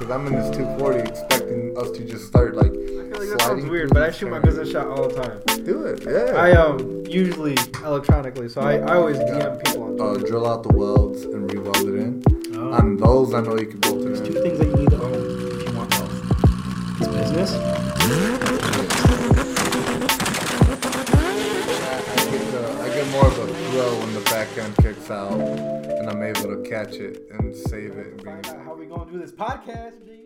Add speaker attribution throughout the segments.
Speaker 1: because I'm in this 240 expecting us to just start like.
Speaker 2: I feel like that sounds weird, but I shoot my business shot all the time.
Speaker 1: Do it, yeah.
Speaker 2: I usually electronically, so I always DM people on Twitter.
Speaker 1: Drill out the welds and re-weld it in.
Speaker 2: Oh.
Speaker 1: On those, I know you can bolt it
Speaker 2: There's
Speaker 1: in.
Speaker 2: 2 things that you need to own if you want wealth. It's business.
Speaker 1: I get more of a thrill when the back end kicks out and I'm able to catch it and save it. And
Speaker 2: Find out how we gonna do this podcast, G.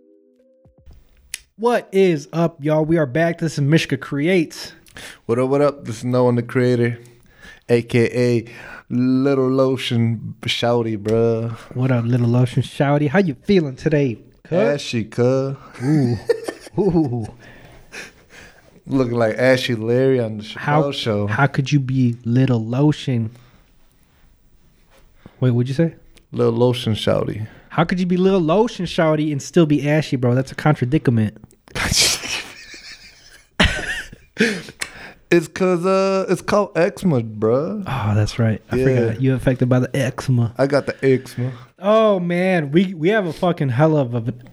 Speaker 2: What is up, y'all? We are back. This is Mishka Creates.
Speaker 1: What up, what up? This is Noah the Creator, a.k.a. Little Lotion Shouty, bruh.
Speaker 2: What up, Little Lotion Shouty? How you feeling today?
Speaker 1: Ashy, cuh.
Speaker 2: Ooh. Ooh.
Speaker 1: Looking like Ashy Larry on the Chappelle Show.
Speaker 2: How could you be Little Lotion? Wait, what'd you say?
Speaker 1: Little Lotion Shouty.
Speaker 2: How could you be Little Lotion Shouty and still be ashy, bro? That's a contradicament.
Speaker 1: It's cause it's called eczema, bruh.
Speaker 2: Oh, that's right. I forgot. You affected by the eczema.
Speaker 1: I got the eczema.
Speaker 2: Oh man, we have a fucking hell of an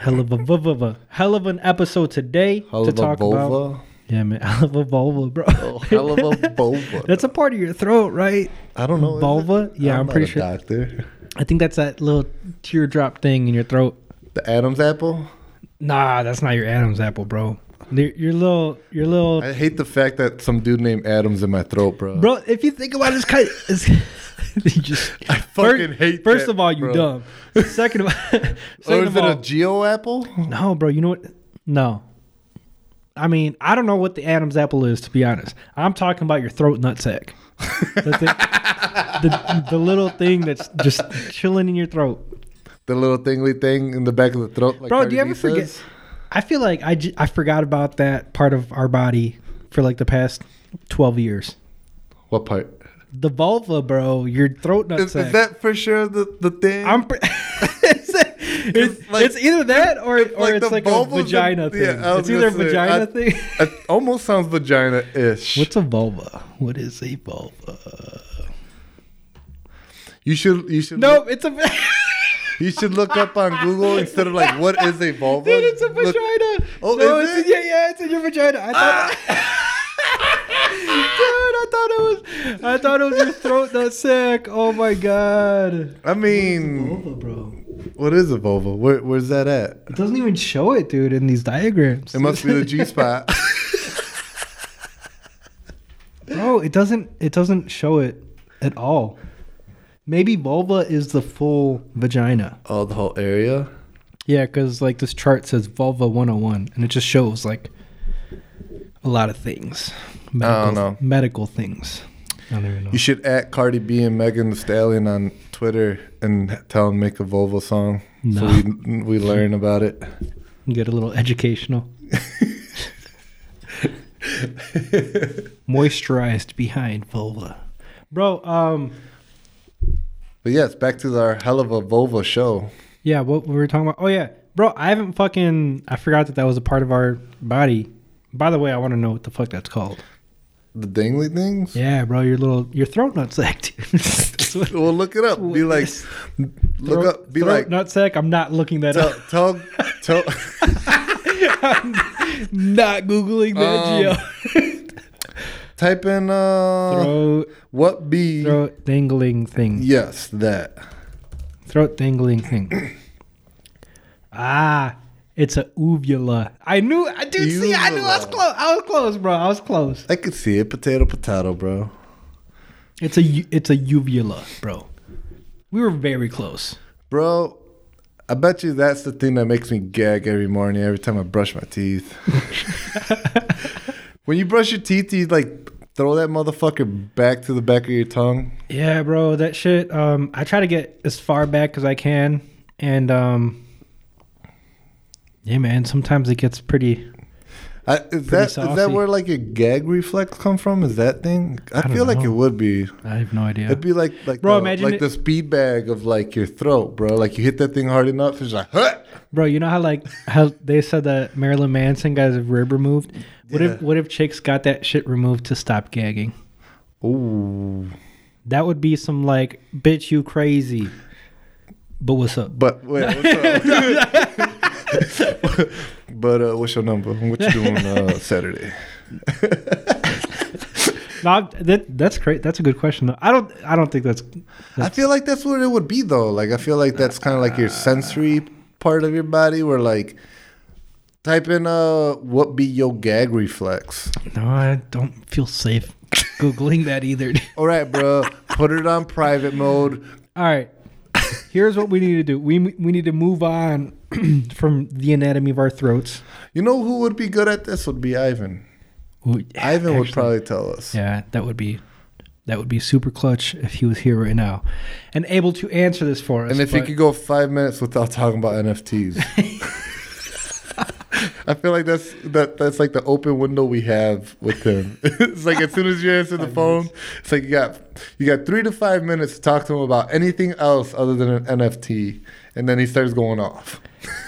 Speaker 2: episode today to talk about. Yeah, man, hell of a vulva, bro.
Speaker 1: Oh, hell of a vulva.
Speaker 2: That's a part of your throat, right?
Speaker 1: I don't know.
Speaker 2: Vulva? Yeah, I'm pretty sure.
Speaker 1: Doctor.
Speaker 2: I think that's that little teardrop thing in your throat.
Speaker 1: The Adam's apple?
Speaker 2: Nah, that's not your Adam's apple, bro. Your little.
Speaker 1: I hate the fact that some dude named Adam's in my throat, bro.
Speaker 2: Bro, if you think about it, it's
Speaker 1: I fucking hate
Speaker 2: First
Speaker 1: that,
Speaker 2: of all, you
Speaker 1: bro.
Speaker 2: dumb. Second of
Speaker 1: Or is it a Geo apple?
Speaker 2: No, bro. You know what? No. I mean, I don't know what the Adam's apple is, to be honest. I'm talking about your throat nutsack. The little thing that's just chilling in your throat.
Speaker 1: The little thingly thing in the back of the throat. Like
Speaker 2: bro,
Speaker 1: Cardi
Speaker 2: do you
Speaker 1: B
Speaker 2: ever forget?
Speaker 1: says?
Speaker 2: I feel like I forgot about that part of our body for like the past 12 years.
Speaker 1: What part?
Speaker 2: The vulva, bro. Your throat nutsack.
Speaker 1: Is that for sure the thing?
Speaker 2: It's either that or it's like a vagina thing.
Speaker 1: Yeah,
Speaker 2: it's either a vagina thing.
Speaker 1: It almost sounds vagina-ish.
Speaker 2: What's a vulva? What is a vulva?
Speaker 1: You should.
Speaker 2: Nope, it's a.
Speaker 1: You should look up on Google instead of like, what is a vulva?
Speaker 2: Dude, it's a vagina.
Speaker 1: Oh,
Speaker 2: no,
Speaker 1: is it?
Speaker 2: Yeah, it's in your vagina. I thought it was your throat nutsack. Oh my god.
Speaker 1: I mean,
Speaker 2: Vulva, bro.
Speaker 1: What is a vulva? Where's that at?
Speaker 2: It doesn't even show it, dude, in these diagrams.
Speaker 1: It must be the G spot.
Speaker 2: Bro, it doesn't show it at all. Maybe vulva is the full vagina.
Speaker 1: Oh, the whole area?
Speaker 2: Yeah, because like this chart says vulva 101, and it just shows like a lot of things.
Speaker 1: I don't know.
Speaker 2: Medical things. I don't even know.
Speaker 1: You should at Cardi B and Megan Thee Stallion on Twitter and tell them make a vulva song.
Speaker 2: No.
Speaker 1: So we learn about it.
Speaker 2: Get a little educational. Moisturized behind vulva. Bro,
Speaker 1: But yes, back to our hell of a vulva show.
Speaker 2: yeah, what we were talking about. Oh yeah. Bro, I forgot that was a part of our body. By the way, I want to know what the fuck that's called.
Speaker 1: The dingly things?
Speaker 2: Yeah, bro, your throat nutsack, dude.
Speaker 1: Well, look it up. Be like, look up. Be like,
Speaker 2: nutsack. I'm not looking that up.
Speaker 1: tell.
Speaker 2: I'm not googling that, Gio.
Speaker 1: Type in what be
Speaker 2: throat dangling thing.
Speaker 1: Yes, that
Speaker 2: Throat dangling thing. It's a uvula. I knew. Dude, see, I knew I was close. I was close, bro. I was close.
Speaker 1: I could see it. Potato, bro.
Speaker 2: It's a uvula, bro. We were very close.
Speaker 1: Bro, I bet you that's the thing that makes me gag every morning, every time I brush my teeth. When you brush your teeth, you like throw that motherfucker back to the back of your tongue.
Speaker 2: Yeah, bro, that shit. I try to get as far back as I can, and yeah, man. Sometimes it gets pretty.
Speaker 1: Is that where like your gag reflex come from? Is that thing? I feel like it would be.
Speaker 2: I have no idea.
Speaker 1: It'd be like
Speaker 2: bro,
Speaker 1: imagine like the speed bag of like your throat, bro. Like you hit that thing hard enough, it's like, huh!
Speaker 2: Bro, you know how they said that Marilyn Manson got his rib removed? What if chicks got that shit removed to stop gagging?
Speaker 1: Ooh.
Speaker 2: That would be some like, bitch, you crazy. But what's up?
Speaker 1: But wait, what's up? But what's your number? What you doing Saturday?
Speaker 2: No, that's great. That's a good question. I don't think that's.
Speaker 1: I feel like that's what it would be though. Like I feel like that's kind of like your sensory part of your body, where like type in what be your gag reflex.
Speaker 2: No, I don't feel safe Googling that either.
Speaker 1: All right, bro. Put it on private mode.
Speaker 2: All right. Here's what we need to do. We need to move on from the anatomy of our throats.
Speaker 1: You know who would be good at this? Would be Ivan.
Speaker 2: Ooh,
Speaker 1: Ivan would probably tell us.
Speaker 2: Yeah, that would be super clutch if he was here right now and able to answer this for us.
Speaker 1: And if he could go 5 minutes without talking about NFTs. I feel like that's like the open window we have with him. It's like as soon as you answer the phone, it's like you got 3 to 5 minutes to talk to him about anything else other than an NFT, and then he starts going off.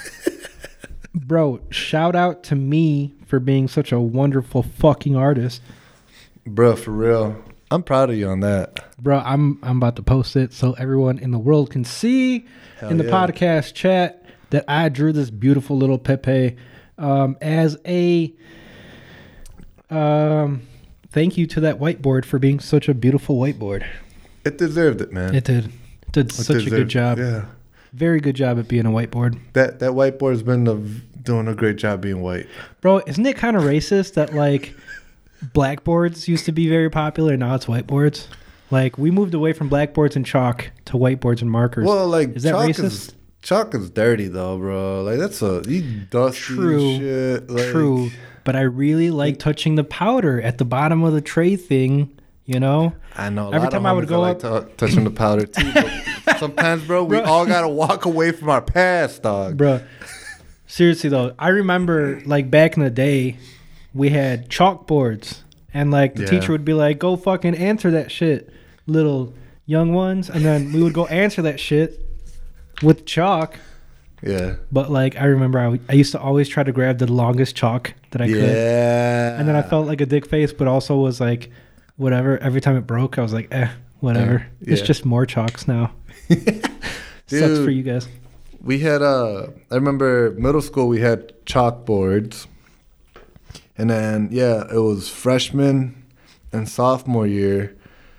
Speaker 2: Bro, shout out to me for being such a wonderful fucking artist.
Speaker 1: Bro, for real. I'm proud of you on that.
Speaker 2: Bro, I'm about to post it so everyone in the world can see in the podcast chat that I drew this beautiful little Pepe as a thank you to that whiteboard for being such a beautiful whiteboard.
Speaker 1: It deserved it, man.
Speaker 2: It did. It did such a good job.
Speaker 1: Yeah.
Speaker 2: Very good job at being a whiteboard.
Speaker 1: That whiteboard's been doing a great job being white.
Speaker 2: Bro, isn't it kind of racist that like blackboards used to be very popular and now it's whiteboards? Like we moved away from blackboards and chalk to whiteboards and markers.
Speaker 1: Well, like
Speaker 2: is that racist?
Speaker 1: Chalk is dirty though, bro. Like that's you dusty shit. Like,
Speaker 2: true. But I really like touching the powder at the bottom of the tray thing. You know,
Speaker 1: I know.
Speaker 2: Every time I would go up,
Speaker 1: touching the powder too. But sometimes, bro, we all gotta walk away from our past, dog.
Speaker 2: Bro, seriously though, I remember like back in the day, we had chalkboards, and like the teacher would be like, "Go fucking answer that shit, little young ones," and then we would go answer that shit with chalk.
Speaker 1: Yeah.
Speaker 2: But like I remember, I used to always try to grab the longest chalk that I could.
Speaker 1: Yeah.
Speaker 2: And then I felt like a dick face, but also was like. Whatever. Every time it broke, I was like, whatever.
Speaker 1: Yeah.
Speaker 2: It's just more chalks now. Sucks for you guys.
Speaker 1: We had, I remember middle school, we had chalkboards. And then, it was freshman and sophomore year.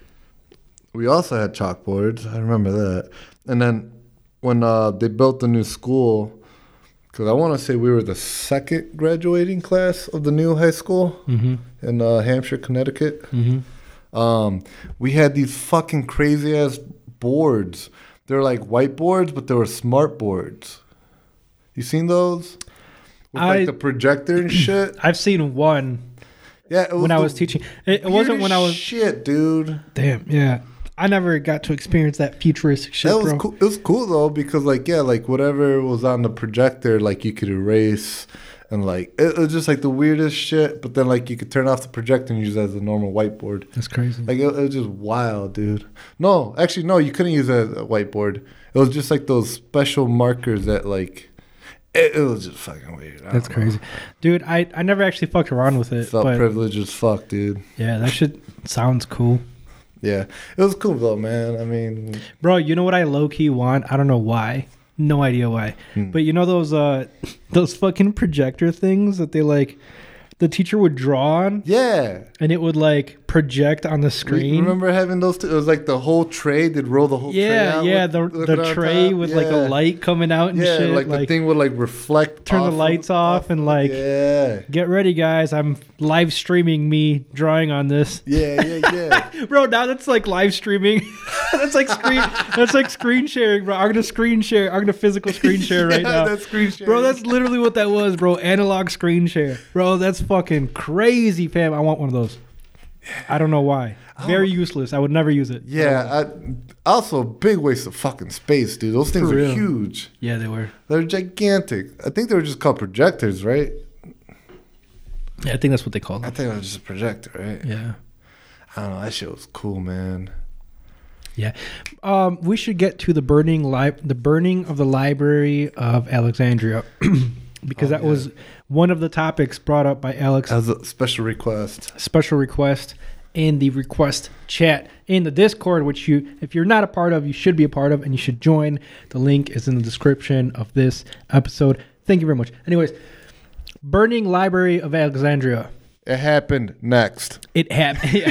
Speaker 1: We also had chalkboards. I remember that. And then when they built the new school, because I want to say we were the second graduating class of the new high school in Hampshire, Connecticut. Mm-hmm. We had these fucking crazy ass boards. They're like whiteboards, but they were smart boards. You seen those? With like the projector and shit.
Speaker 2: I've seen one.
Speaker 1: Yeah, it was
Speaker 2: when I was teaching. It wasn't when I was
Speaker 1: shit, dude.
Speaker 2: Damn, yeah. I never got to experience that futuristic shit.
Speaker 1: That was cool. It was cool though because like whatever was on the projector, like you could erase, and like it was just like the weirdest shit. But then like you could turn off the projector and use it as a normal whiteboard.
Speaker 2: That's crazy.
Speaker 1: Like it was just wild, dude. No, actually no, you couldn't use it as a whiteboard. It was just like those special markers that like it was just fucking weird.
Speaker 2: That's crazy, dude. I never actually fucked around with it.
Speaker 1: Felt privileged as fuck, dude.
Speaker 2: Yeah, that shit sounds cool.
Speaker 1: Yeah, it was cool though, man. I mean,
Speaker 2: bro, you know what I low key want? I don't know why. No idea why. But you know those fucking projector things that they like the teacher would draw on?
Speaker 1: Yeah.
Speaker 2: And it would like project on the screen.
Speaker 1: Remember having those two? It was like the whole tray. They'd roll the whole tray out.
Speaker 2: Yeah, the tray with like a light coming out and shit.
Speaker 1: Like the thing would like reflect.
Speaker 2: Turn the lights off and like, get ready, guys. I'm live streaming me drawing on this.
Speaker 1: Yeah.
Speaker 2: Bro, now that's like live streaming. That's like screen sharing, bro. I'm gonna physical screen share right now.
Speaker 1: That's screen sharing.
Speaker 2: Bro, that's literally what that was, bro. Analog screen share. Bro, that's fucking crazy, fam. I want one of those. I don't know why. Very useless. I would never use it.
Speaker 1: Yeah. Also, big waste of fucking space, dude. Those things are huge.
Speaker 2: Yeah, they were.
Speaker 1: They're gigantic. I think they were just called projectors, right?
Speaker 2: Yeah, I think that's what they called them.
Speaker 1: I think it was just a projector, right?
Speaker 2: Yeah.
Speaker 1: I don't know. That shit was cool, man.
Speaker 2: Yeah. We should get to the burning of the Library of Alexandria. Because that was one of the topics brought up by Alex.
Speaker 1: As a special request.
Speaker 2: in the request chat in the Discord, which you, if you're not a part of, you should be a part of, and you should join. The link is in the description of this episode. Thank you very much. Anyways, Burning Library of Alexandria.
Speaker 1: It happened next.
Speaker 2: It happened.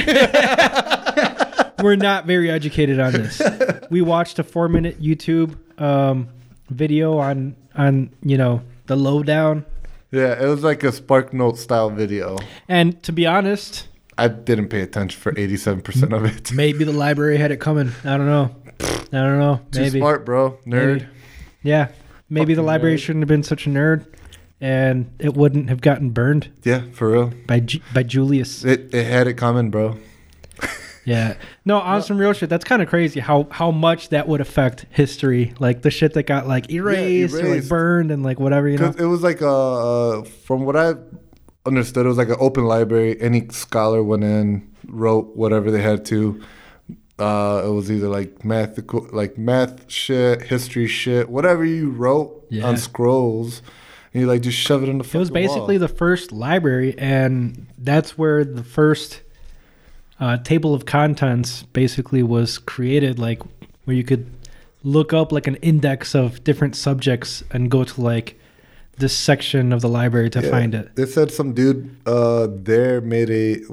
Speaker 2: We're not very educated on this. We watched a 4-minute YouTube video on the lowdown.
Speaker 1: Yeah, it was like a Spark Note style video.
Speaker 2: And to be honest,
Speaker 1: I didn't pay attention for 87% of it.
Speaker 2: maybe the library had it coming. I don't know.
Speaker 1: Too smart, bro. Nerd.
Speaker 2: Maybe. Yeah. Maybe the
Speaker 1: Fucking
Speaker 2: library
Speaker 1: nerd.
Speaker 2: shouldn't have been such a nerd, and it wouldn't have gotten burned
Speaker 1: Yeah, for real.
Speaker 2: by Julius.
Speaker 1: It had it coming, bro.
Speaker 2: Yeah. No, on some real shit, that's kind of crazy how much that would affect history. Like the shit that got like erased or like
Speaker 1: erased.
Speaker 2: burned and like whatever, you know?
Speaker 1: Because it was like from what I understood, it was like an open library. Any scholar went in, wrote whatever they had to. It was either like math shit, history shit, whatever you wrote on scrolls, and you like just shove it in the fucking
Speaker 2: It was basically
Speaker 1: wall.
Speaker 2: the first library, and that's where the first table of contents basically was created, like where you could look up like an index of different subjects and go to like this section of the library to find it.
Speaker 1: They said some dude there made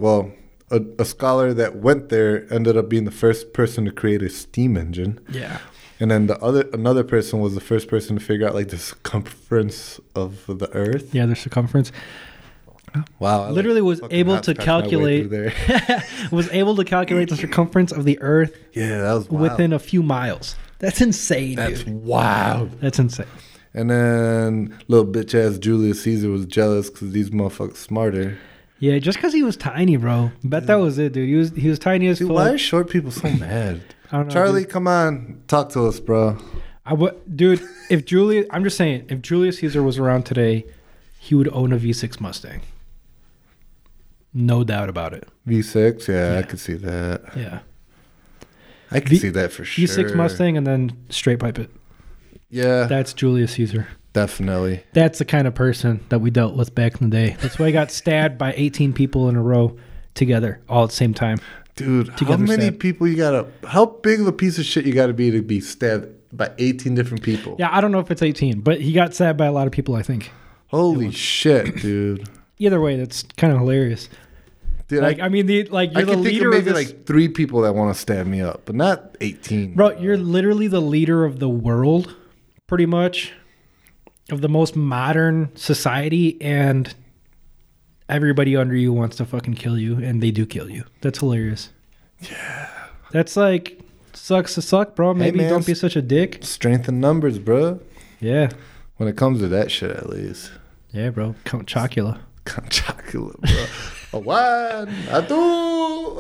Speaker 1: a scholar that went there ended up being the first person to create a steam engine.
Speaker 2: Yeah.
Speaker 1: And then another person was the first person to figure out like the circumference of the Earth.
Speaker 2: Yeah, the circumference.
Speaker 1: Wow! I
Speaker 2: Literally was
Speaker 1: fucking
Speaker 2: able
Speaker 1: had
Speaker 2: to
Speaker 1: pass my way
Speaker 2: calculate
Speaker 1: through there.
Speaker 2: was able to calculate the circumference of the Earth
Speaker 1: Yeah, that was wild.
Speaker 2: within a few miles. That's insane,
Speaker 1: That's
Speaker 2: dude.
Speaker 1: wild.
Speaker 2: That's insane.
Speaker 1: And then little bitch ass Julius Caesar was jealous because these motherfuckers smarter.
Speaker 2: Yeah, just because he was tiny, bro. Bet that was it, dude. He was tiny as
Speaker 1: Dude,
Speaker 2: fuck.
Speaker 1: why are short people so mad?
Speaker 2: I don't know,
Speaker 1: Charlie,
Speaker 2: dude.
Speaker 1: come on, talk to us, bro.
Speaker 2: Dude, I'm just saying, if Julius Caesar was around today, he would own a V6 Mustang. No doubt about it.
Speaker 1: V6, yeah,
Speaker 2: Yeah.
Speaker 1: I could see that.
Speaker 2: Yeah.
Speaker 1: I could see that for sure.
Speaker 2: V6 Mustang and then straight pipe it.
Speaker 1: Yeah,
Speaker 2: That's Julius Caesar.
Speaker 1: definitely.
Speaker 2: That's the kind of person that we dealt with back in the day. That's why I got stabbed by 18 people in a row together all at the same time.
Speaker 1: Dude, how
Speaker 2: Together
Speaker 1: many
Speaker 2: stabbed.
Speaker 1: people you gotta, how big of a piece of shit you gotta be stabbed by 18 different people?
Speaker 2: Yeah, I don't know if it's 18, but he got stabbed by a lot of people, I think.
Speaker 1: Holy shit, dude.
Speaker 2: Either way, that's kind of hilarious.
Speaker 1: Dude,
Speaker 2: Like, I mean, you're
Speaker 1: I
Speaker 2: the
Speaker 1: can think
Speaker 2: leader
Speaker 1: of
Speaker 2: of
Speaker 1: maybe
Speaker 2: this.
Speaker 1: like 3 people that want to stab me up, but not 18.
Speaker 2: Bro, you're literally the leader of the world, pretty much, of the most modern society, and everybody under you wants to fucking kill you, and they do kill you. That's hilarious.
Speaker 1: Yeah.
Speaker 2: That's like, sucks to suck, bro. Maybe
Speaker 1: man,
Speaker 2: don't be such a dick.
Speaker 1: Strength in numbers, bro.
Speaker 2: Yeah.
Speaker 1: When it comes to that shit, at least.
Speaker 2: Yeah, bro. Count Chocula.
Speaker 1: Count Chocula, bro. A 1, a 2,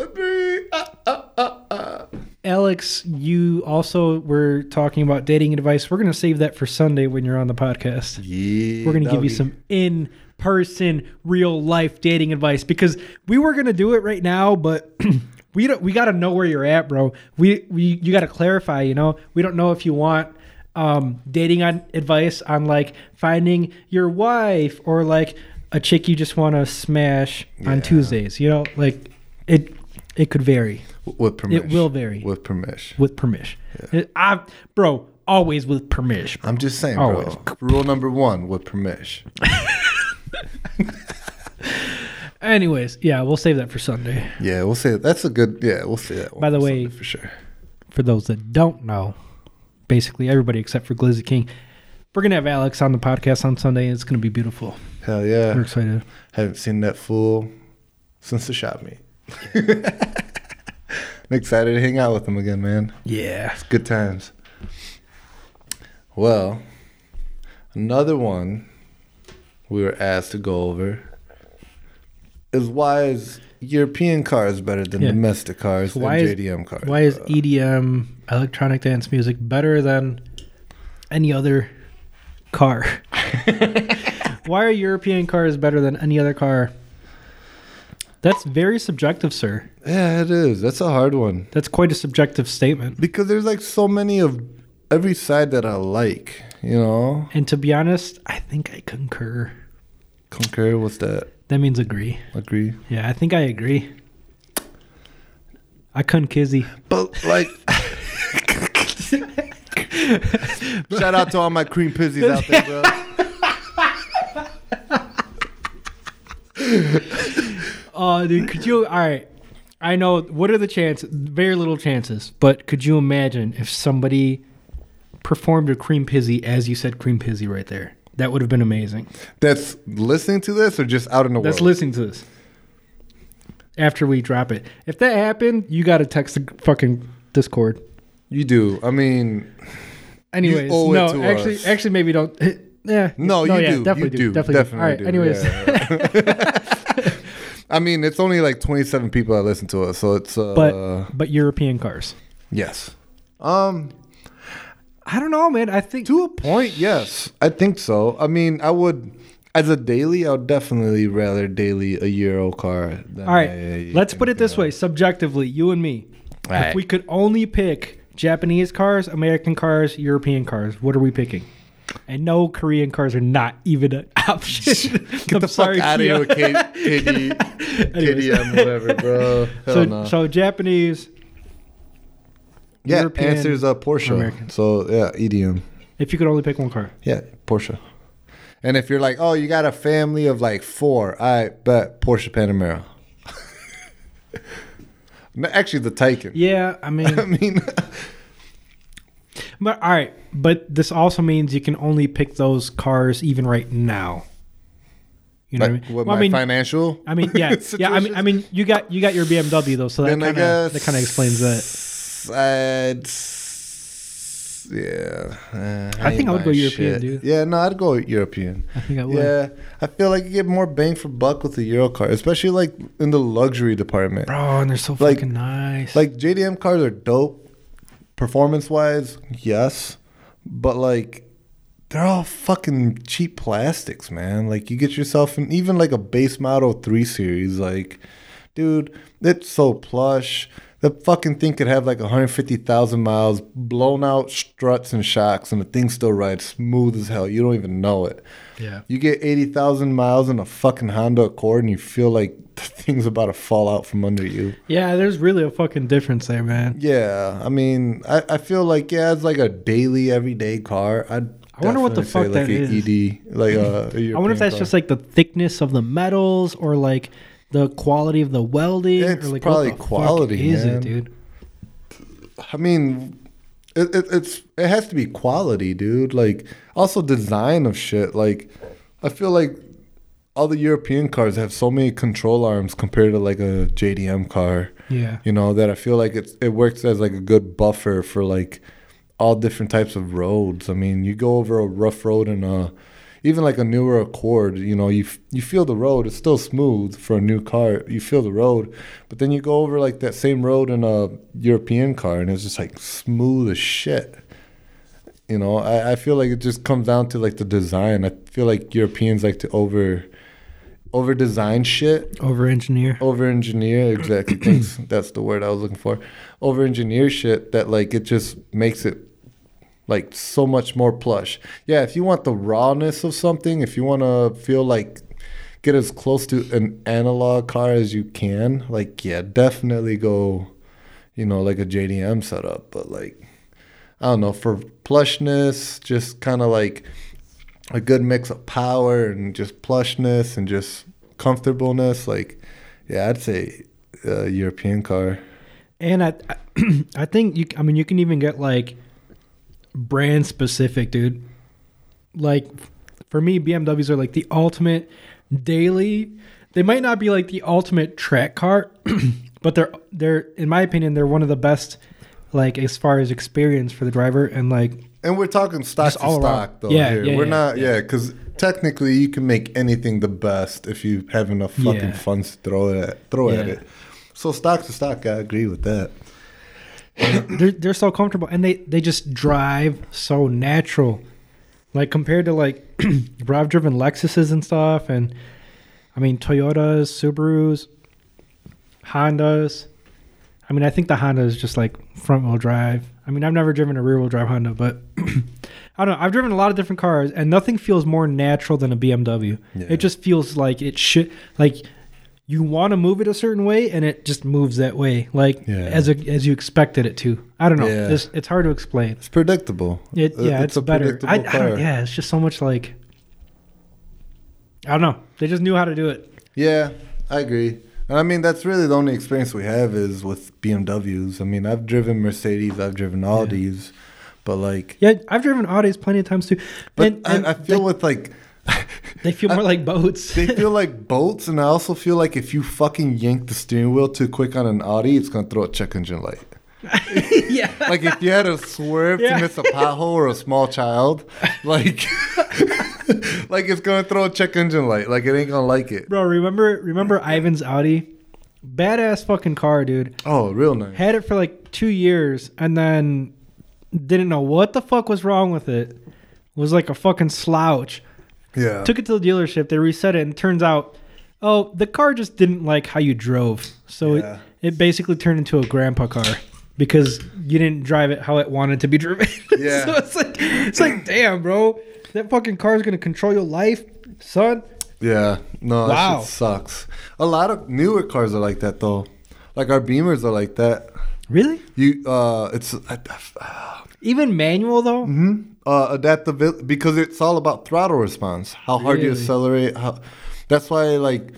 Speaker 1: a 3.
Speaker 2: Alex, you also were talking about dating advice. We're going to save that for Sunday when you're on the podcast.
Speaker 1: Yeah.
Speaker 2: We're going to give you some in-person, real-life dating advice because we were going to do it right now, but we got to know where you're at, bro. You got to clarify, you know? We don't know if you want dating advice on like finding your wife or like a chick you just want to smash on Tuesdays, you know? Like it could vary.
Speaker 1: With permission.
Speaker 2: It will vary.
Speaker 1: With permission.
Speaker 2: With permission. Bro, always with permission.
Speaker 1: I'm just saying,
Speaker 2: Always.
Speaker 1: bro. Rule number 1, with permission.
Speaker 2: Anyways, yeah, we'll save that for Sunday.
Speaker 1: Yeah, we'll say that's a good. Yeah, we'll say that.
Speaker 2: By the
Speaker 1: for
Speaker 2: way-
Speaker 1: Sunday for sure.
Speaker 2: For those that don't know, basically everybody except for Glizzy King, we're going to have Alex on the podcast on Sunday, and it's going to be beautiful.
Speaker 1: Hell
Speaker 2: We're
Speaker 1: yeah.
Speaker 2: excited.
Speaker 1: Haven't seen that fool since the shop meet. I'm excited to hang out with him again, man.
Speaker 2: Yeah.
Speaker 1: It's good times. Well, another one we were asked to go over is why is European cars better than
Speaker 2: Yeah.
Speaker 1: domestic cars
Speaker 2: So
Speaker 1: and
Speaker 2: why is-
Speaker 1: JDM cars?
Speaker 2: Why is
Speaker 1: bro?
Speaker 2: EDM, electronic dance music, better than any other car? Why are European cars better than any other car? That's very subjective, sir.
Speaker 1: Yeah, it is. That's a hard one.
Speaker 2: That's quite a subjective statement.
Speaker 1: Because there's like so many of every side that I like, you know?
Speaker 2: And to be honest, I think I concur.
Speaker 1: Concur, what's that?
Speaker 2: That means agree.
Speaker 1: Agree?
Speaker 2: Yeah, I think I agree. I couldn't kizzy.
Speaker 1: But like, shout out to all my cream pizzies out there, bro.
Speaker 2: Oh, dude, could you? All right, I know. What are the chances? Very little chances. But could you imagine if somebody performed a cream pizzy as you said cream pizzy right there? That would have been amazing.
Speaker 1: That's listening to this or just out in the world?
Speaker 2: That's listening to this. After we drop it. If that happened, you got to text the fucking Discord.
Speaker 1: You do. I mean,
Speaker 2: anyways, no, actually, maybe don't. Yeah.
Speaker 1: No, you do.
Speaker 2: Definitely
Speaker 1: you do.
Speaker 2: Definitely. All right.
Speaker 1: do.
Speaker 2: Anyways.
Speaker 1: Yeah. I mean, it's only like 27 people that listen to us, so it's.
Speaker 2: But European cars.
Speaker 1: Yes.
Speaker 2: I don't know, man. I think
Speaker 1: to a point, yes, I think so. I mean, I would. As a daily, I would definitely rather daily a Euro car. Than
Speaker 2: all right, let's put it this way: subjectively, you and me, if we could only pick Japanese cars, American cars, European cars, what are we picking? And no, Korean cars are not even an option.
Speaker 1: Get the fuck out of here with KDM, whatever, bro.
Speaker 2: So Japanese.
Speaker 1: Yeah,
Speaker 2: European,
Speaker 1: answers Porsche.
Speaker 2: American.
Speaker 1: So yeah, EDM.
Speaker 2: If you could only pick one car.
Speaker 1: Yeah, Porsche. And if you're like, oh, you got a family of like 4, I bet Porsche Panamera. Actually, the Taycan.
Speaker 2: Yeah, I mean, but all right, but this also means you can only pick those cars even right now. You know
Speaker 1: what I mean? Financial.
Speaker 2: I mean, yeah, yeah. I mean, you got your BMW though, so that kind of explains that. I think I would go European, dude.
Speaker 1: Yeah, no, I'd go European.
Speaker 2: I think I would.
Speaker 1: Yeah, I feel like you get more bang for buck with the Euro car, especially like in the luxury department.
Speaker 2: Bro, and they're so fucking nice.
Speaker 1: Like JDM cars are dope, performance-wise, yes, but like they're all fucking cheap plastics, man. Like you get yourself in even like a base model 3 Series, like, dude, it's so plush. The fucking thing could have like 150,000 miles, blown out struts and shocks, and the thing still rides smooth as hell. You don't even know it.
Speaker 2: Yeah.
Speaker 1: You get 80,000 miles in a fucking Honda Accord, and you feel like the thing's about to fall out from under you.
Speaker 2: Yeah, there's really a fucking difference there, man.
Speaker 1: Yeah, I mean, I feel like, yeah, it's like a daily, everyday car. I
Speaker 2: wonder what the fuck that is.
Speaker 1: ED, like a
Speaker 2: I wonder if that's just like the thickness of the metals or like the quality of the welding.
Speaker 1: It's
Speaker 2: or like
Speaker 1: probably
Speaker 2: what the
Speaker 1: quality,
Speaker 2: fuck is
Speaker 1: man.
Speaker 2: it, dude?
Speaker 1: I mean, it has to be quality, dude. Like, also design of shit. Like, I feel like all the European cars have so many control arms compared to like a JDM car.
Speaker 2: Yeah.
Speaker 1: You know, that I feel like it works as like a good buffer for like all different types of roads. I mean, you go over a rough road in even like a newer Accord, you know, you feel the road. It's still smooth for a new car. You feel the road. But then you go over like that same road in a European car, and it's just like smooth as shit. You know, I feel like it just comes down to like the design. I feel like Europeans like to over design shit.
Speaker 2: Over-engineer.
Speaker 1: Over-engineer, exactly. Thanks. That's the word I was looking for. Over-engineer shit that like it just makes it like so much more plush. Yeah, if you want the rawness of something, if you want to feel like get as close to an analog car as you can, like, yeah, definitely go, you know, like a JDM setup. But like, I don't know, for plushness, just kind of like a good mix of power and just plushness and just comfortableness, like, yeah, I'd say a European car.
Speaker 2: And I think you can even get like brand specific, dude. Like for me, BMWs are like the ultimate daily. They might not be like the ultimate track car, but they're in my opinion, they're one of the best, like as far as experience for the driver. And like,
Speaker 1: and we're talking stock to stock though.
Speaker 2: Yeah,
Speaker 1: here.
Speaker 2: yeah,
Speaker 1: we're
Speaker 2: yeah,
Speaker 1: not, yeah, because technically you can make anything the best if you have enough fucking funds to throw at it. So stock to stock, I agree with that.
Speaker 2: they're so comfortable, and they just drive so natural, like compared to like bro, I've driven Lexuses and stuff, and I mean Toyotas, Subarus, Hondas. I mean, I think the Honda is just like front wheel drive. I mean, I've never driven a rear wheel drive Honda, but I don't know. I've driven a lot of different cars, and nothing feels more natural than a BMW. Yeah. It just feels like it should. Like you want to move it a certain way, and it just moves that way, like as you expected it to. I don't know.
Speaker 1: Yeah.
Speaker 2: It's hard to explain.
Speaker 1: It's predictable.
Speaker 2: It's better. I don't, yeah, it's just so much like, I don't know. They just knew how to do it.
Speaker 1: Yeah, I agree. And I mean, that's really the only experience we have is with BMWs. I mean, I've driven Mercedes, I've driven Audis, but like...
Speaker 2: Yeah, I've driven Audis plenty of times too.
Speaker 1: But I feel with like...
Speaker 2: They feel more like boats.
Speaker 1: They feel like boats, and I also feel like if you fucking yank the steering wheel too quick on an Audi, it's going to throw a check engine light.
Speaker 2: Yeah.
Speaker 1: Like if you had to swerve to miss a pothole or a small child, like... like it's gonna throw a check engine light. Like it ain't gonna like it.
Speaker 2: Bro, remember Ivan's Audi? Badass fucking car, dude.
Speaker 1: Oh, real nice.
Speaker 2: Had it for like 2 years and then didn't know what the fuck was wrong with it. Was like a fucking slouch.
Speaker 1: Yeah.
Speaker 2: Took it to the dealership. They reset it, and it turns out, oh, the car just didn't like how you drove. So it basically turned into a grandpa car because you didn't drive it how it wanted to be driven.
Speaker 1: Yeah.
Speaker 2: So it's like, damn, bro. That fucking car is going to control your life, son.
Speaker 1: Yeah. No, that shit sucks. A lot of newer cars are like that, though. Like our Beamers are like that.
Speaker 2: Really?
Speaker 1: It's...
Speaker 2: Even manual, though?
Speaker 1: Mm-hmm. Adaptability, because it's all about throttle response. How hard you accelerate. That's why, like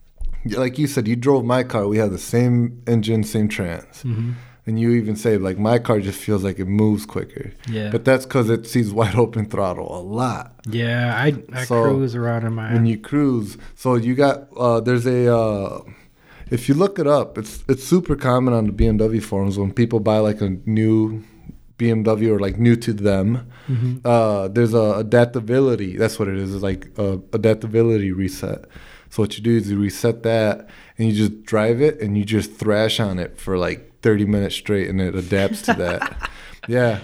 Speaker 1: you said, you drove my car. We have the same engine, same trans. Mm-hmm. And you even say, like, my car just feels like it moves quicker. Yeah. But that's because it sees wide open throttle a lot.
Speaker 2: Yeah, I cruise around in my...
Speaker 1: When you cruise. So you got... there's a... if you look it up, it's super common on the BMW forums when people buy, like, a new BMW or, like, new to them. Mm-hmm. There's a adaptability. That's what it is. It's like a adaptability reset. So what you do is you reset that, and you just drive it, and you just thrash on it for, like, 30 minutes straight, and it adapts to that. Yeah.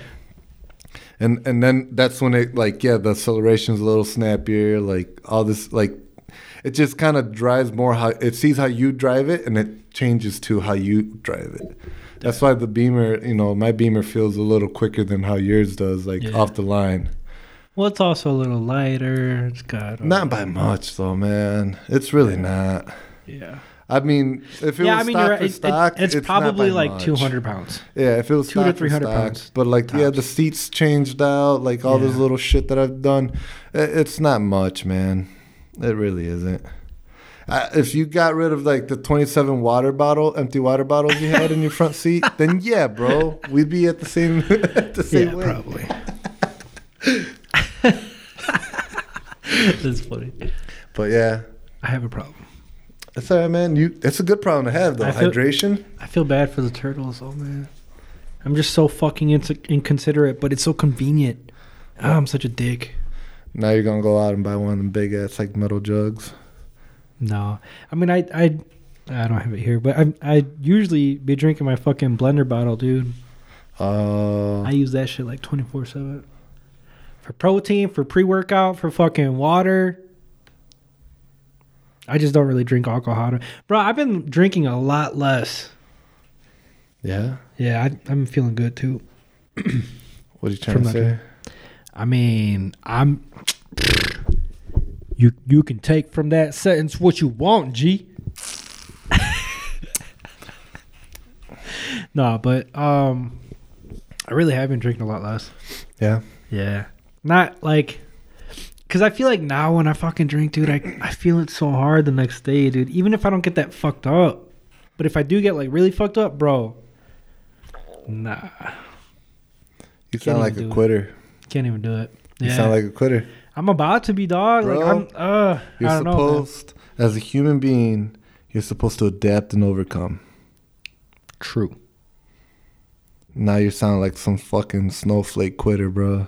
Speaker 1: And then that's when it, like, the acceleration's a little snappier, like, all this, like, it just kind of drives more how, it sees how you drive it, and it changes to how you drive it. That's why the Beamer, my Beamer feels a little quicker than how yours does, like, off the line.
Speaker 2: Well, it's also a little lighter. It's got...
Speaker 1: Not by much, though, man. It's really not.
Speaker 2: Yeah.
Speaker 1: I mean, if it was stock for stock,
Speaker 2: it's probably like 200 pounds.
Speaker 1: Yeah, if it was
Speaker 2: 200 to 300 pounds.
Speaker 1: But like, the seats changed out, like all this little shit that I've done. It's not much, man. It really isn't. If you got rid of like the 27 empty water bottles you had in your front seat, then yeah, bro, we'd be at the same way.
Speaker 2: Probably. That's funny.
Speaker 1: But yeah,
Speaker 2: I have a problem.
Speaker 1: That's all right, man. It's a good problem to have, though. Hydration.
Speaker 2: I feel bad for the turtles, man. I'm just so fucking inconsiderate, but it's so convenient. Oh, I'm such a dick.
Speaker 1: Now you're gonna go out and buy one of them big ass like metal jugs.
Speaker 2: No, I mean I don't have it here, but I usually be drinking my fucking blender bottle, dude. I use that shit like 24/7 for protein, for pre-workout, for fucking water. I just don't really drink alcohol. Bro, I've been drinking a lot less.
Speaker 1: Yeah?
Speaker 2: Yeah, I'm feeling good, too.
Speaker 1: What are you trying to say?
Speaker 2: I mean, You can take from that sentence what you want, G. No, but I really have been drinking a lot less.
Speaker 1: Yeah?
Speaker 2: Yeah. Not like... Because I feel like now when I fucking drink, dude, I feel it so hard the next day, dude. Even if I don't get that fucked up. But if I do get like really fucked up, bro, nah.
Speaker 1: You sound like a quitter.
Speaker 2: Can't even do it.
Speaker 1: You sound like a quitter.
Speaker 2: I'm about to be, dog.
Speaker 1: Bro,
Speaker 2: like
Speaker 1: you're
Speaker 2: I don't
Speaker 1: supposed, as a human being, you're supposed to adapt and overcome.
Speaker 2: True.
Speaker 1: Now you sound like some fucking snowflake quitter, bro.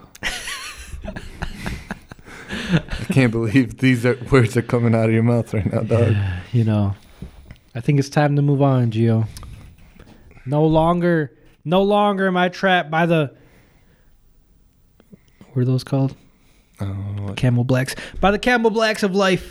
Speaker 1: I can't believe these words are coming out of your mouth right now, dog.
Speaker 2: Yeah, I think it's time to move on, Gio. No longer am I trapped by the... What are those called? Camel Blacks. By the Camel Blacks of life.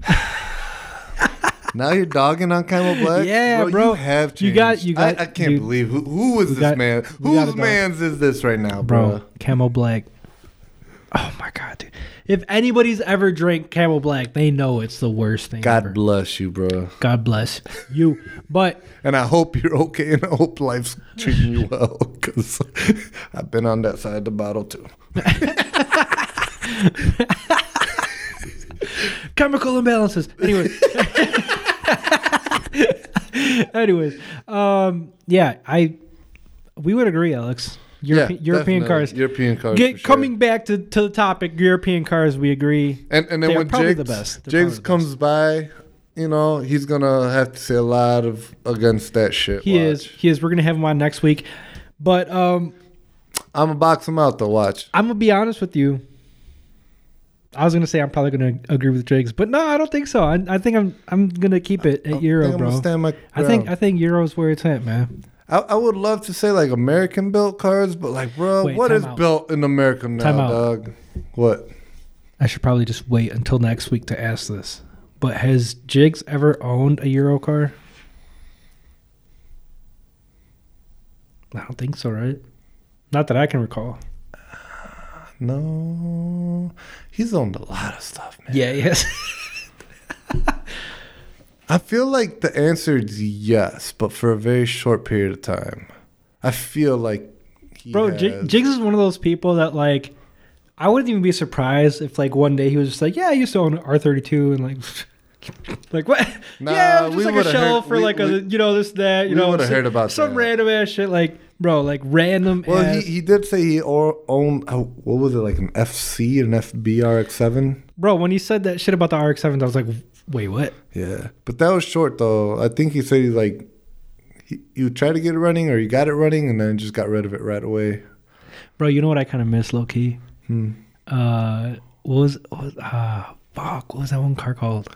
Speaker 1: Now you're dogging on Camel Black?
Speaker 2: Yeah, bro.
Speaker 1: You have changed.
Speaker 2: You got.
Speaker 1: I can't believe who is this man? Whose man's is this right now, bro?
Speaker 2: Camel Black. Oh my god, dude! If anybody's ever drank Camel Black, they know it's the worst thing.
Speaker 1: God
Speaker 2: ever.
Speaker 1: bless you, bro.
Speaker 2: God bless you. But
Speaker 1: And I hope you're okay, and I hope life's treating you well, because I've been on that side of the bottle too.
Speaker 2: chemical imbalances. Anyways, yeah, we would agree, Alex. European
Speaker 1: definitely.
Speaker 2: cars.
Speaker 1: European cars. For sure.
Speaker 2: Coming back to the topic, European cars, we agree.
Speaker 1: And then
Speaker 2: They're
Speaker 1: when
Speaker 2: probably
Speaker 1: Jigs,
Speaker 2: the best. They're
Speaker 1: Jigs
Speaker 2: probably
Speaker 1: comes by, you know, he's gonna have to say a lot of against that shit.
Speaker 2: He is. We're gonna have him on next week. But
Speaker 1: I'm gonna box him out to watch.
Speaker 2: I'm gonna be honest with you. I was gonna say I'm probably gonna agree with Jigs, but no, I don't think so. I think I'm gonna keep it at Euro,
Speaker 1: I'm
Speaker 2: bro.
Speaker 1: gonna stand my
Speaker 2: I think Euro's where it's at, man.
Speaker 1: I would love to say like American built cars, but like, bro,
Speaker 2: Wait,
Speaker 1: what
Speaker 2: time
Speaker 1: is
Speaker 2: out.
Speaker 1: built in America now,
Speaker 2: Time out.
Speaker 1: dog? What?
Speaker 2: I should probably just wait until next week to ask this. But has Jigs ever owned a Euro car? I don't think so, right? Not that I can recall.
Speaker 1: No, he's owned a lot of stuff, man.
Speaker 2: Yeah, yes.
Speaker 1: I feel like the answer is yes, but for a very short period of time. I feel like
Speaker 2: Bro,
Speaker 1: has.
Speaker 2: Jigs is one of those people that, like, I wouldn't even be surprised if, like, one day he was just like, yeah, I used to own an R32 and, like, like, what?
Speaker 1: Nah,
Speaker 2: yeah, it was
Speaker 1: we
Speaker 2: just like a
Speaker 1: would've
Speaker 2: shell
Speaker 1: heard-
Speaker 2: for, like, this, that, you
Speaker 1: we
Speaker 2: know.
Speaker 1: would've heard about
Speaker 2: some
Speaker 1: that.
Speaker 2: random ass shit, like, bro, like, random
Speaker 1: Well,
Speaker 2: ass.
Speaker 1: he did say he owned, what was it, like an FC, an FB RX-7?
Speaker 2: Bro, when he said that shit about the RX-7s, I was like, wait, what?
Speaker 1: Yeah. But that was short, though. I think he said he would try to get it running, or he got it running, and then just got rid of it right away.
Speaker 2: Bro, you know what I kind of miss, low-key? What was that one car called?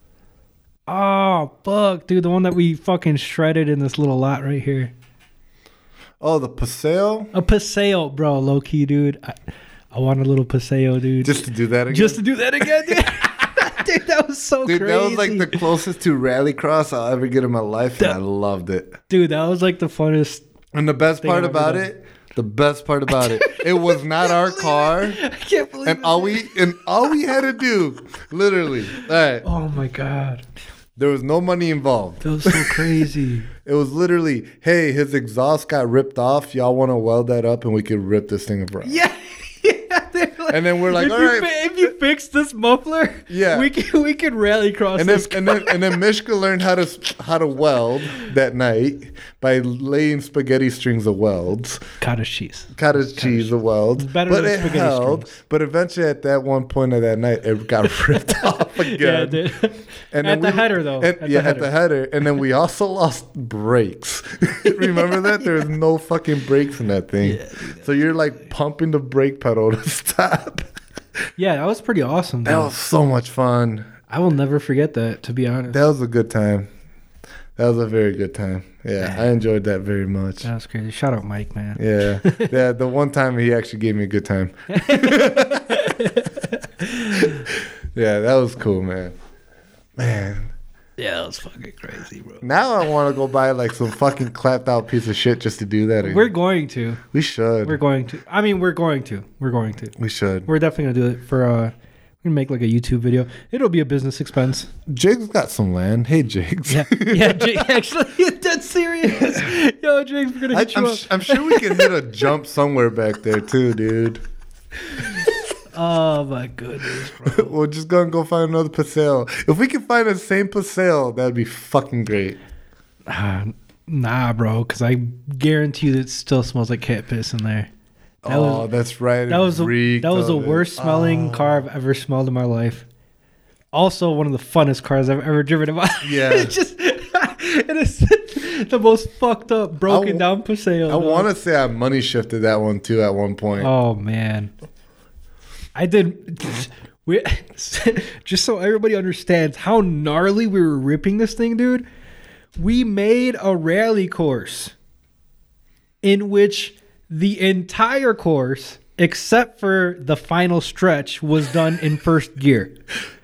Speaker 2: Oh, fuck, dude, the one that we fucking shredded in this little lot right here.
Speaker 1: Oh, the Paseo?
Speaker 2: A Paseo, bro, low-key, dude. I want a little Paseo, dude.
Speaker 1: Just to do that again?
Speaker 2: Just to do that again, dude. Dude, that was so
Speaker 1: Dude,
Speaker 2: crazy.
Speaker 1: that was like the closest to rallycross I'll ever get in my life, and I loved it.
Speaker 2: Dude, that was like the funnest.
Speaker 1: And the best
Speaker 2: thing
Speaker 1: part
Speaker 2: I've ever
Speaker 1: about
Speaker 2: done.
Speaker 1: it was not our car.
Speaker 2: I can't believe
Speaker 1: And all we had to do, literally, all right,
Speaker 2: Oh my god.
Speaker 1: there was no money involved.
Speaker 2: That was so crazy.
Speaker 1: It was literally, hey, his exhaust got ripped off. Y'all want to weld that up, and we could rip this thing apart.
Speaker 2: Yeah. They're like,
Speaker 1: And then we're like,
Speaker 2: if
Speaker 1: all
Speaker 2: you
Speaker 1: right.
Speaker 2: if you fix this muffler,
Speaker 1: Yeah.
Speaker 2: we can rally cross
Speaker 1: And then
Speaker 2: this.
Speaker 1: Mishka learned how to weld that night by laying spaghetti strings of welds.
Speaker 2: Cottage cheese.
Speaker 1: Cottage cheese of welds.
Speaker 2: It's better
Speaker 1: But
Speaker 2: than
Speaker 1: it
Speaker 2: spaghetti
Speaker 1: held.
Speaker 2: strings.
Speaker 1: But eventually, at that one point of that night, it got ripped off again.
Speaker 2: Yeah, dude.
Speaker 1: And
Speaker 2: At
Speaker 1: then
Speaker 2: the header, though.
Speaker 1: At the header. And then we also lost brakes. Remember that? There was no fucking brakes in that thing.
Speaker 2: Yeah, dude.
Speaker 1: So you're like pumping the brake pedal to stop.
Speaker 2: Yeah, that was pretty awesome.
Speaker 1: That
Speaker 2: Though.
Speaker 1: was so much fun.
Speaker 2: I will never forget that, to be honest.
Speaker 1: That was a good time. That was a very good time. Yeah, I enjoyed that very much.
Speaker 2: That was crazy. Shout out Mike, man.
Speaker 1: Yeah. Yeah, the one time he actually gave me a good time. Yeah, that was cool, man. Man.
Speaker 2: Yeah, that was fucking crazy, bro.
Speaker 1: Now I want to go buy like some fucking clapped out piece of shit just to do that again.
Speaker 2: We're going to.
Speaker 1: We should.
Speaker 2: We're going to. I mean, we're going to.
Speaker 1: We should.
Speaker 2: We're definitely gonna do it for. We're gonna make like a YouTube video. It'll be a business expense.
Speaker 1: Jigs got some land. Hey, Jigs.
Speaker 2: Yeah, actually, that's serious. Yo, James, we're gonna hit you up.
Speaker 1: I'm sure we can hit a jump somewhere back there too, dude.
Speaker 2: Oh my goodness, bro.
Speaker 1: We're just gonna go find another Paseo. If we can find the same Paseo, that'd be fucking great.
Speaker 2: Nah, bro, because I guarantee you it still smells like cat piss in there.
Speaker 1: That's right.
Speaker 2: That was the worst smelling car I've ever smelled in my life. Also, one of the funnest cars I've ever driven in my life.
Speaker 1: Yeah.
Speaker 2: It's just it is the most fucked up, broken down Paseo.
Speaker 1: I want to say I money shifted that one too at one point.
Speaker 2: Oh man, I did. We just so everybody understands how gnarly we were ripping this thing, dude. We made a rally course in which the entire course, except for the final stretch, was done in first gear.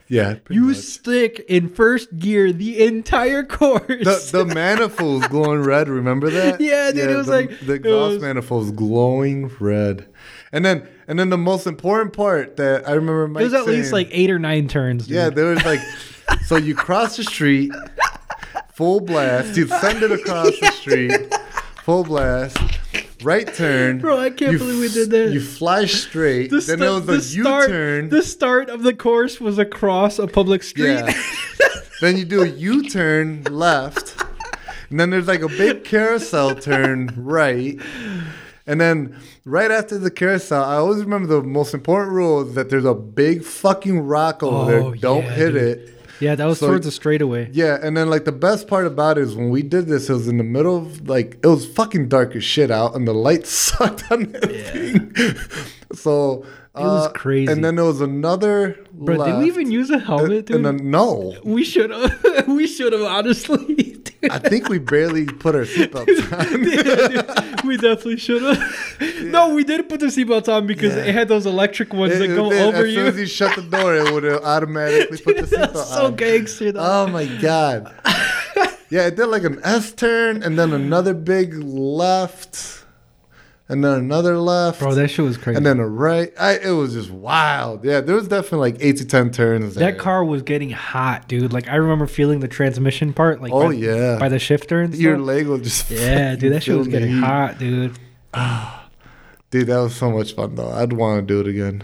Speaker 1: Yeah, pretty
Speaker 2: You
Speaker 1: much.
Speaker 2: stick in first gear the entire course.
Speaker 1: The manifold's glowing red. Remember that?
Speaker 2: Yeah, dude, it was like-
Speaker 1: the
Speaker 2: it
Speaker 1: exhaust
Speaker 2: was-
Speaker 1: manifold's glowing red. And then the most important part that I remember Mike
Speaker 2: it was at least
Speaker 1: saying-
Speaker 2: like 8 or 9 turns. Dude.
Speaker 1: yeah, there was like, so you cross the street, full blast. You send it across the street, full blast, right turn.
Speaker 2: Bro, I can't believe we did that.
Speaker 1: You fly straight. Then there was a U-turn.
Speaker 2: The start of the course was across a public street.
Speaker 1: Yeah. Then you do a U-turn left. And then there's like a big carousel turn right. And then right after the carousel, I always remember the most important rule is that there's a big fucking rock over there. Don't hit it.
Speaker 2: Yeah, that was
Speaker 1: So-
Speaker 2: towards the straightaway.
Speaker 1: Yeah, and then like the best part about it is when we did this, it was in the middle of like it was fucking dark as shit out, and the lights sucked on that thing. So
Speaker 2: It was crazy.
Speaker 1: And then there was another.
Speaker 2: Bro, did we even use a helmet, dude?
Speaker 1: And then no,
Speaker 2: We should have. We should have, honestly. Dude.
Speaker 1: I think we barely put our seatbelts on.
Speaker 2: Yeah, dude, we definitely should have. No, we did put the seatbelts on because
Speaker 1: Yeah.
Speaker 2: it had those electric ones that go
Speaker 1: did.
Speaker 2: over
Speaker 1: as soon as
Speaker 2: you.
Speaker 1: you shut the door, it would have automatically put the seatbelt
Speaker 2: That's so
Speaker 1: on.
Speaker 2: gangster, though.
Speaker 1: Oh my god. Yeah, it did like an S turn and then another big left and then another left.
Speaker 2: Bro, that shit was crazy.
Speaker 1: and then a right. It was just wild. Yeah, there was definitely like 8 to 10 turns there.
Speaker 2: That car was getting hot, dude. Like I remember feeling the transmission part, like
Speaker 1: Oh,
Speaker 2: by,
Speaker 1: yeah.
Speaker 2: by the shifter and
Speaker 1: Your
Speaker 2: stuff.
Speaker 1: leg was just
Speaker 2: Yeah, dude, that shit was
Speaker 1: feeling the
Speaker 2: getting
Speaker 1: heat.
Speaker 2: hot, dude.
Speaker 1: Dude, that was so much fun though. I'd want to do it again.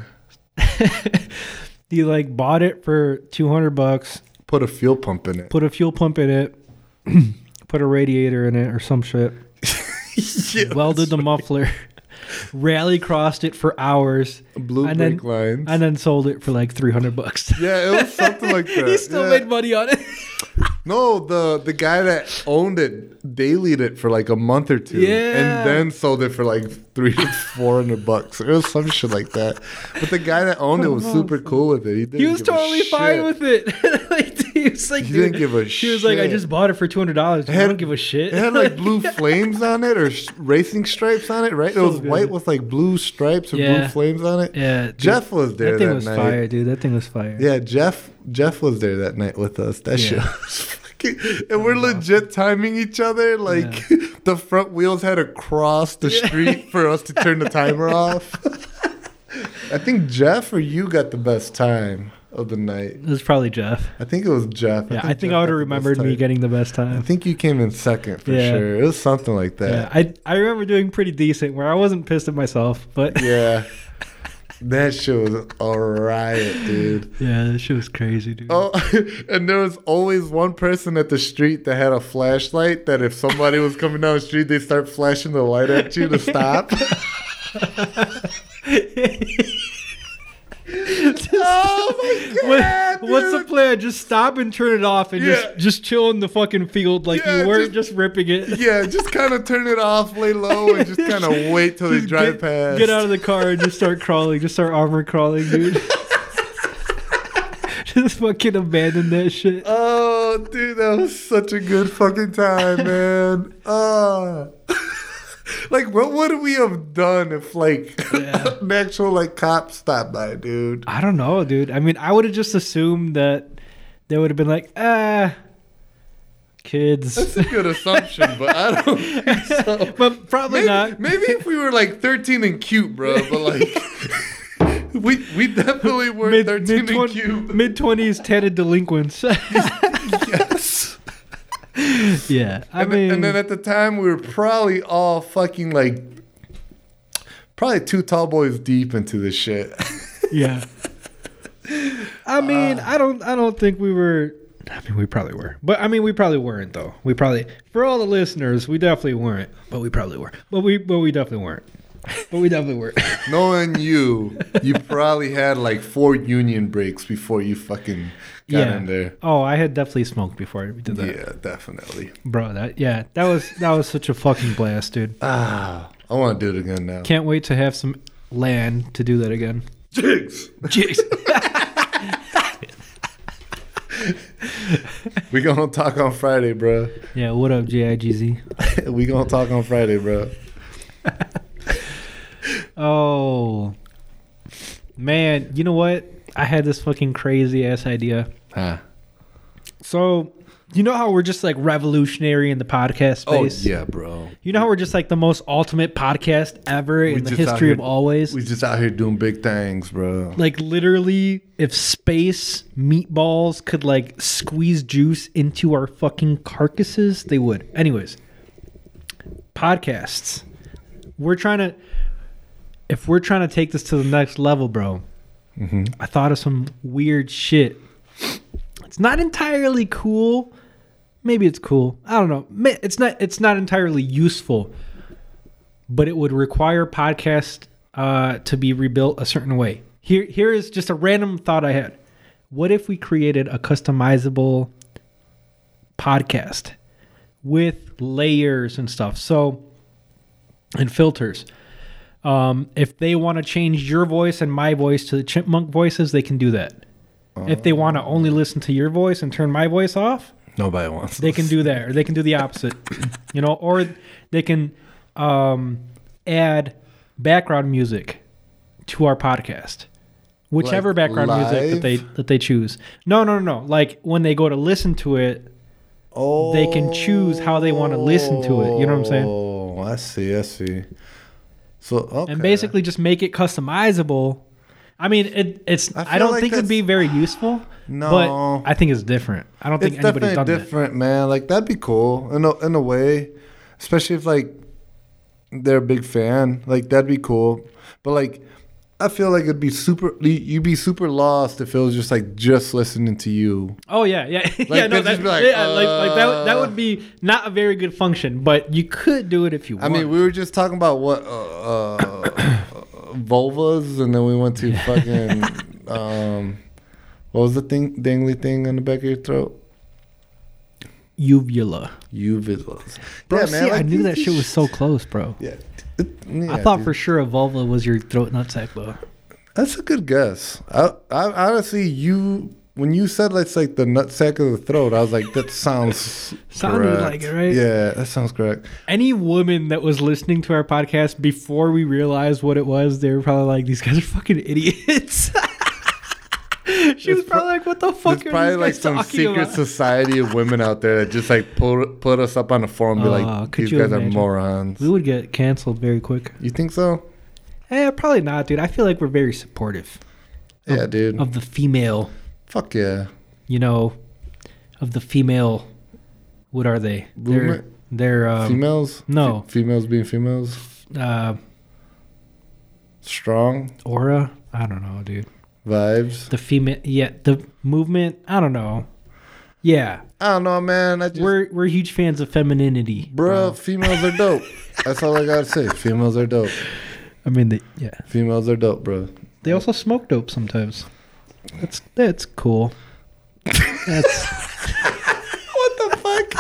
Speaker 2: You like bought it for $200,
Speaker 1: Put a fuel pump in it.
Speaker 2: put a fuel pump in it, put a radiator in it or some shit,
Speaker 1: Yeah,
Speaker 2: welded the muffler, rally crossed it for hours,
Speaker 1: blue
Speaker 2: and
Speaker 1: brake
Speaker 2: then-
Speaker 1: lines.
Speaker 2: and then sold it for like $300.
Speaker 1: Yeah, it was something like that.
Speaker 2: He still
Speaker 1: Yeah.
Speaker 2: made money on it.
Speaker 1: No, the guy that owned it dailied it for like a month or two,
Speaker 2: Yeah.
Speaker 1: and then sold it for like $300 to $400. It was some shit like that. But the guy that owned it was super cool with it.
Speaker 2: He was totally fine with it. Like, he was like,
Speaker 1: He
Speaker 2: dude,
Speaker 1: didn't give a
Speaker 2: he was like, I
Speaker 1: shit.
Speaker 2: just bought it for $200. I
Speaker 1: had-
Speaker 2: don't give a shit.
Speaker 1: It had like blue flames on it or racing stripes on it, right?
Speaker 2: So
Speaker 1: it was
Speaker 2: good.
Speaker 1: white with like blue stripes or blue
Speaker 2: Yeah.
Speaker 1: flames on it.
Speaker 2: Yeah, dude,
Speaker 1: Jeff was there
Speaker 2: that thing
Speaker 1: that
Speaker 2: was
Speaker 1: night.
Speaker 2: fire, dude. That thing was fire.
Speaker 1: Yeah, Jeff was there that night with us. That shit
Speaker 2: Yeah.
Speaker 1: was fucking, and we're legit timing each other. Like the front wheels had to cross the street for us to turn the timer off. I think Jeff or you got the best time of the night.
Speaker 2: It was probably Jeff.
Speaker 1: I think it was Jeff.
Speaker 2: Yeah, I think
Speaker 1: Jeff
Speaker 2: I would
Speaker 1: got
Speaker 2: have
Speaker 1: the
Speaker 2: remembered
Speaker 1: best
Speaker 2: me
Speaker 1: time.
Speaker 2: getting the best
Speaker 1: I
Speaker 2: time.
Speaker 1: think you came in second for
Speaker 2: Yeah.
Speaker 1: sure. It was something like
Speaker 2: Yeah,
Speaker 1: that.
Speaker 2: I remember doing pretty decent where I wasn't pissed at myself, but
Speaker 1: Yeah. That shit was a riot, dude.
Speaker 2: yeah, that shit was crazy, dude.
Speaker 1: Oh, and there was always one person at the street that had a flashlight that if somebody was coming down the street, they start flashing the light at you to stop. Oh my god!
Speaker 2: What's the
Speaker 1: dude.
Speaker 2: plan? Just stop and turn it off and
Speaker 1: Yeah.
Speaker 2: just chill in the fucking field like
Speaker 1: Yeah,
Speaker 2: you weren't just ripping it.
Speaker 1: Yeah, just kind of turn it off, lay low, and just kind of wait till they
Speaker 2: Just
Speaker 1: drive past.
Speaker 2: Get out of the car and just start crawling. Just start armor crawling, dude. Just fucking abandon that shit.
Speaker 1: Oh, dude, that was such a good fucking time, man. Like, what would we have done if, like,
Speaker 2: Yeah.
Speaker 1: an actual, like, cop stopped by, dude?
Speaker 2: I don't know, dude. I mean, I would have just assumed that they would have been like, kids.
Speaker 1: That's a good assumption, but I don't think so.
Speaker 2: But probably
Speaker 1: Maybe,
Speaker 2: not.
Speaker 1: maybe if we were, like, 13 and cute, bro, but, like, we definitely were 13 and cute.
Speaker 2: Mid-20s tatted delinquents.
Speaker 1: Yes.
Speaker 2: Yeah, I
Speaker 1: And,
Speaker 2: mean,
Speaker 1: and then at the time, we were probably all fucking, like, probably 2 tall boys deep into this shit.
Speaker 2: yeah. I mean, I don't think we were. I mean, we probably were, but I mean, we probably weren't though. We probably, for all the listeners, we definitely weren't, but we probably were. But we definitely weren't. But we definitely were.
Speaker 1: Knowing you probably had like 4 union breaks before you fucking got in there.
Speaker 2: Oh, I had definitely smoked before we did that.
Speaker 1: Yeah, definitely.
Speaker 2: Bro, that was such a fucking blast, dude.
Speaker 1: I want to do it again now.
Speaker 2: Can't wait to have some land to do that again.
Speaker 1: Jigs.
Speaker 2: Jeez.
Speaker 1: We gonna talk on Friday, bro.
Speaker 2: Yeah, what up, JIGZ?
Speaker 1: We gonna talk on Friday, bro.
Speaker 2: Oh, man, you know what? I had this fucking crazy ass idea.
Speaker 1: Huh.
Speaker 2: So, you know how we're just like revolutionary in the podcast space?
Speaker 1: Oh, yeah, bro.
Speaker 2: You know how we're just like the most ultimate podcast ever in the history of always?
Speaker 1: We just out here doing big things, bro.
Speaker 2: Like literally, if space meatballs could like squeeze juice into our fucking carcasses, they would. Anyways, podcasts. If we're trying to take this to the next level, bro, I thought of some weird shit. It's not entirely cool. Maybe it's cool. I don't know. It's not entirely useful, but it would require podcast to be rebuilt a certain way. Here is just a random thought I had. What if we created a customizable podcast with layers and stuff? So, and filters. If they want to change your voice and my voice to the chipmunk voices, they can do that. If they want to only listen to your voice and turn my voice off,
Speaker 1: nobody wants.
Speaker 2: They can do that, or they can do the opposite. Or they can add background music to our podcast, whichever
Speaker 1: Like
Speaker 2: background
Speaker 1: live?
Speaker 2: music that they choose. No. Like when they go to listen to it, they can choose how they want to listen to it. You know what I'm saying?
Speaker 1: Oh, I see. So okay.
Speaker 2: And basically just make it customizable. I mean, I don't think it'd be very useful.
Speaker 1: No,
Speaker 2: but I think it's different. I don't think anybody's done
Speaker 1: definitely different, man. Like that'd be cool in a way, especially if like they're a big fan. Like that'd be cool. But like, I feel like you'd be super lost if it was just listening to you.
Speaker 2: Oh yeah.
Speaker 1: Like,
Speaker 2: Yeah, no,
Speaker 1: like
Speaker 2: that would be not a very good function, but you could do it if you want.
Speaker 1: I mean, we were just talking about what vulvas, and then we went to fucking what was the dangly thing on the back of your throat?
Speaker 2: Uvula.
Speaker 1: Uvulas.
Speaker 2: Bro,
Speaker 1: Yeah,
Speaker 2: see,
Speaker 1: man, like,
Speaker 2: I knew that shit was so close, bro.
Speaker 1: Yeah.
Speaker 2: I thought for sure a vulva was your throat nutsack, though.
Speaker 1: That's a good guess. I honestly, when you said it's like the nutsack of the throat, I was like, that sounds
Speaker 2: Sounded
Speaker 1: correct.
Speaker 2: like it, right?
Speaker 1: Yeah, that sounds correct.
Speaker 2: Any woman that was listening to our podcast before we realized what it was, they were probably like, these guys are fucking idiots. She was probably like, what the fuck
Speaker 1: There's
Speaker 2: are
Speaker 1: probably
Speaker 2: these
Speaker 1: like
Speaker 2: guys
Speaker 1: some
Speaker 2: talking
Speaker 1: secret
Speaker 2: about?
Speaker 1: society of women out there that just like put us up on a forum and be like,
Speaker 2: could
Speaker 1: these
Speaker 2: you
Speaker 1: guys
Speaker 2: imagine?
Speaker 1: are morons.
Speaker 2: We would get canceled very quick.
Speaker 1: You think so?
Speaker 2: Probably not, dude. I feel like we're very supportive.
Speaker 1: Yeah, dude.
Speaker 2: Of the female,
Speaker 1: Fuck yeah.
Speaker 2: of the female, what are they?
Speaker 1: Movement?
Speaker 2: They're
Speaker 1: Females?
Speaker 2: no.
Speaker 1: Females being females? Strong?
Speaker 2: Aura? I don't know, dude.
Speaker 1: Vibes?
Speaker 2: The female, the movement. I don't know. Yeah,
Speaker 1: I don't know, man.
Speaker 2: we're huge fans of femininity,
Speaker 1: bro. Females are dope. That's all I gotta say. Females are dope.
Speaker 2: I mean,
Speaker 1: Females are dope, bro.
Speaker 2: they also smoke dope sometimes. That's cool. That's
Speaker 1: What the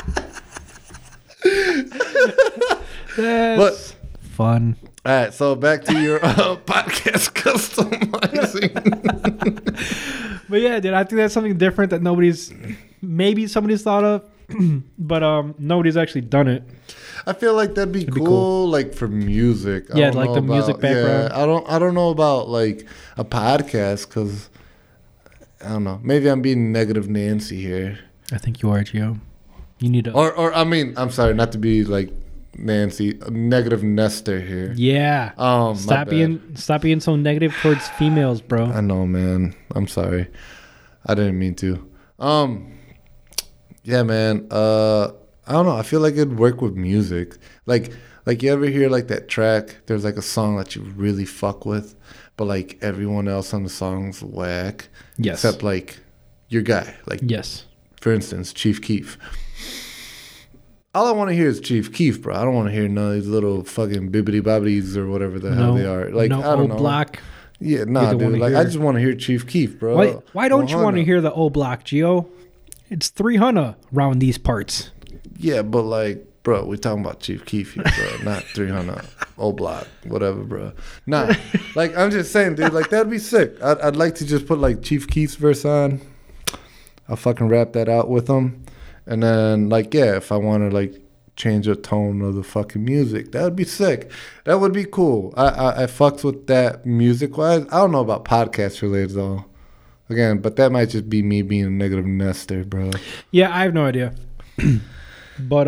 Speaker 1: fuck?
Speaker 2: that's fun.
Speaker 1: All right, so back to your podcast customizing.
Speaker 2: But yeah, dude, I think that's something different that maybe somebody's thought of, but nobody's actually done it.
Speaker 1: I feel like that'd be cool, like for music.
Speaker 2: Yeah, like the music background.
Speaker 1: Yeah, I don't know about like a podcast because I don't know. Maybe I'm being negative Nancy here.
Speaker 2: I think you are, Gio. You need to.
Speaker 1: Or I mean, I'm sorry, not to be like Nancy, a negative Nestor here.
Speaker 2: Yeah. Stop being so negative towards females, bro.
Speaker 1: I know, man. I'm sorry. I didn't mean to. Yeah, man. I don't know. I feel like it'd work with music. Like you ever hear like that track? There's like a song that you really fuck with, but like everyone else on the song's whack.
Speaker 2: Yes.
Speaker 1: Except like your guy. Like
Speaker 2: yes.
Speaker 1: For instance, Chief Keef. All I want to hear is Chief Keef, bro. I don't want to hear none of these little fucking bibbity bobbities or whatever the hell they are. Like,
Speaker 2: no
Speaker 1: I don't know.
Speaker 2: Block.
Speaker 1: Yeah, nah, dude. Like, I just want to hear Chief Keef, bro.
Speaker 2: Why don't you want to hear the O Block, Gio? It's 300 around these parts.
Speaker 1: Yeah, but like, bro, we talking about Chief Keef here, bro. Not 300 O Block, whatever, bro. Nah, like, I'm just saying, dude. Like, that'd be sick. I'd like to just put like Chief Keef's verse on. I'll fucking rap that out with him. And then, like, yeah, if I want to, like, change the tone of the fucking music, that would be sick. That would be cool. I fucks with that music-wise. I don't know about podcast related, though. Again, but that might just be me being a negative Nester, bro.
Speaker 2: Yeah, I have no idea. But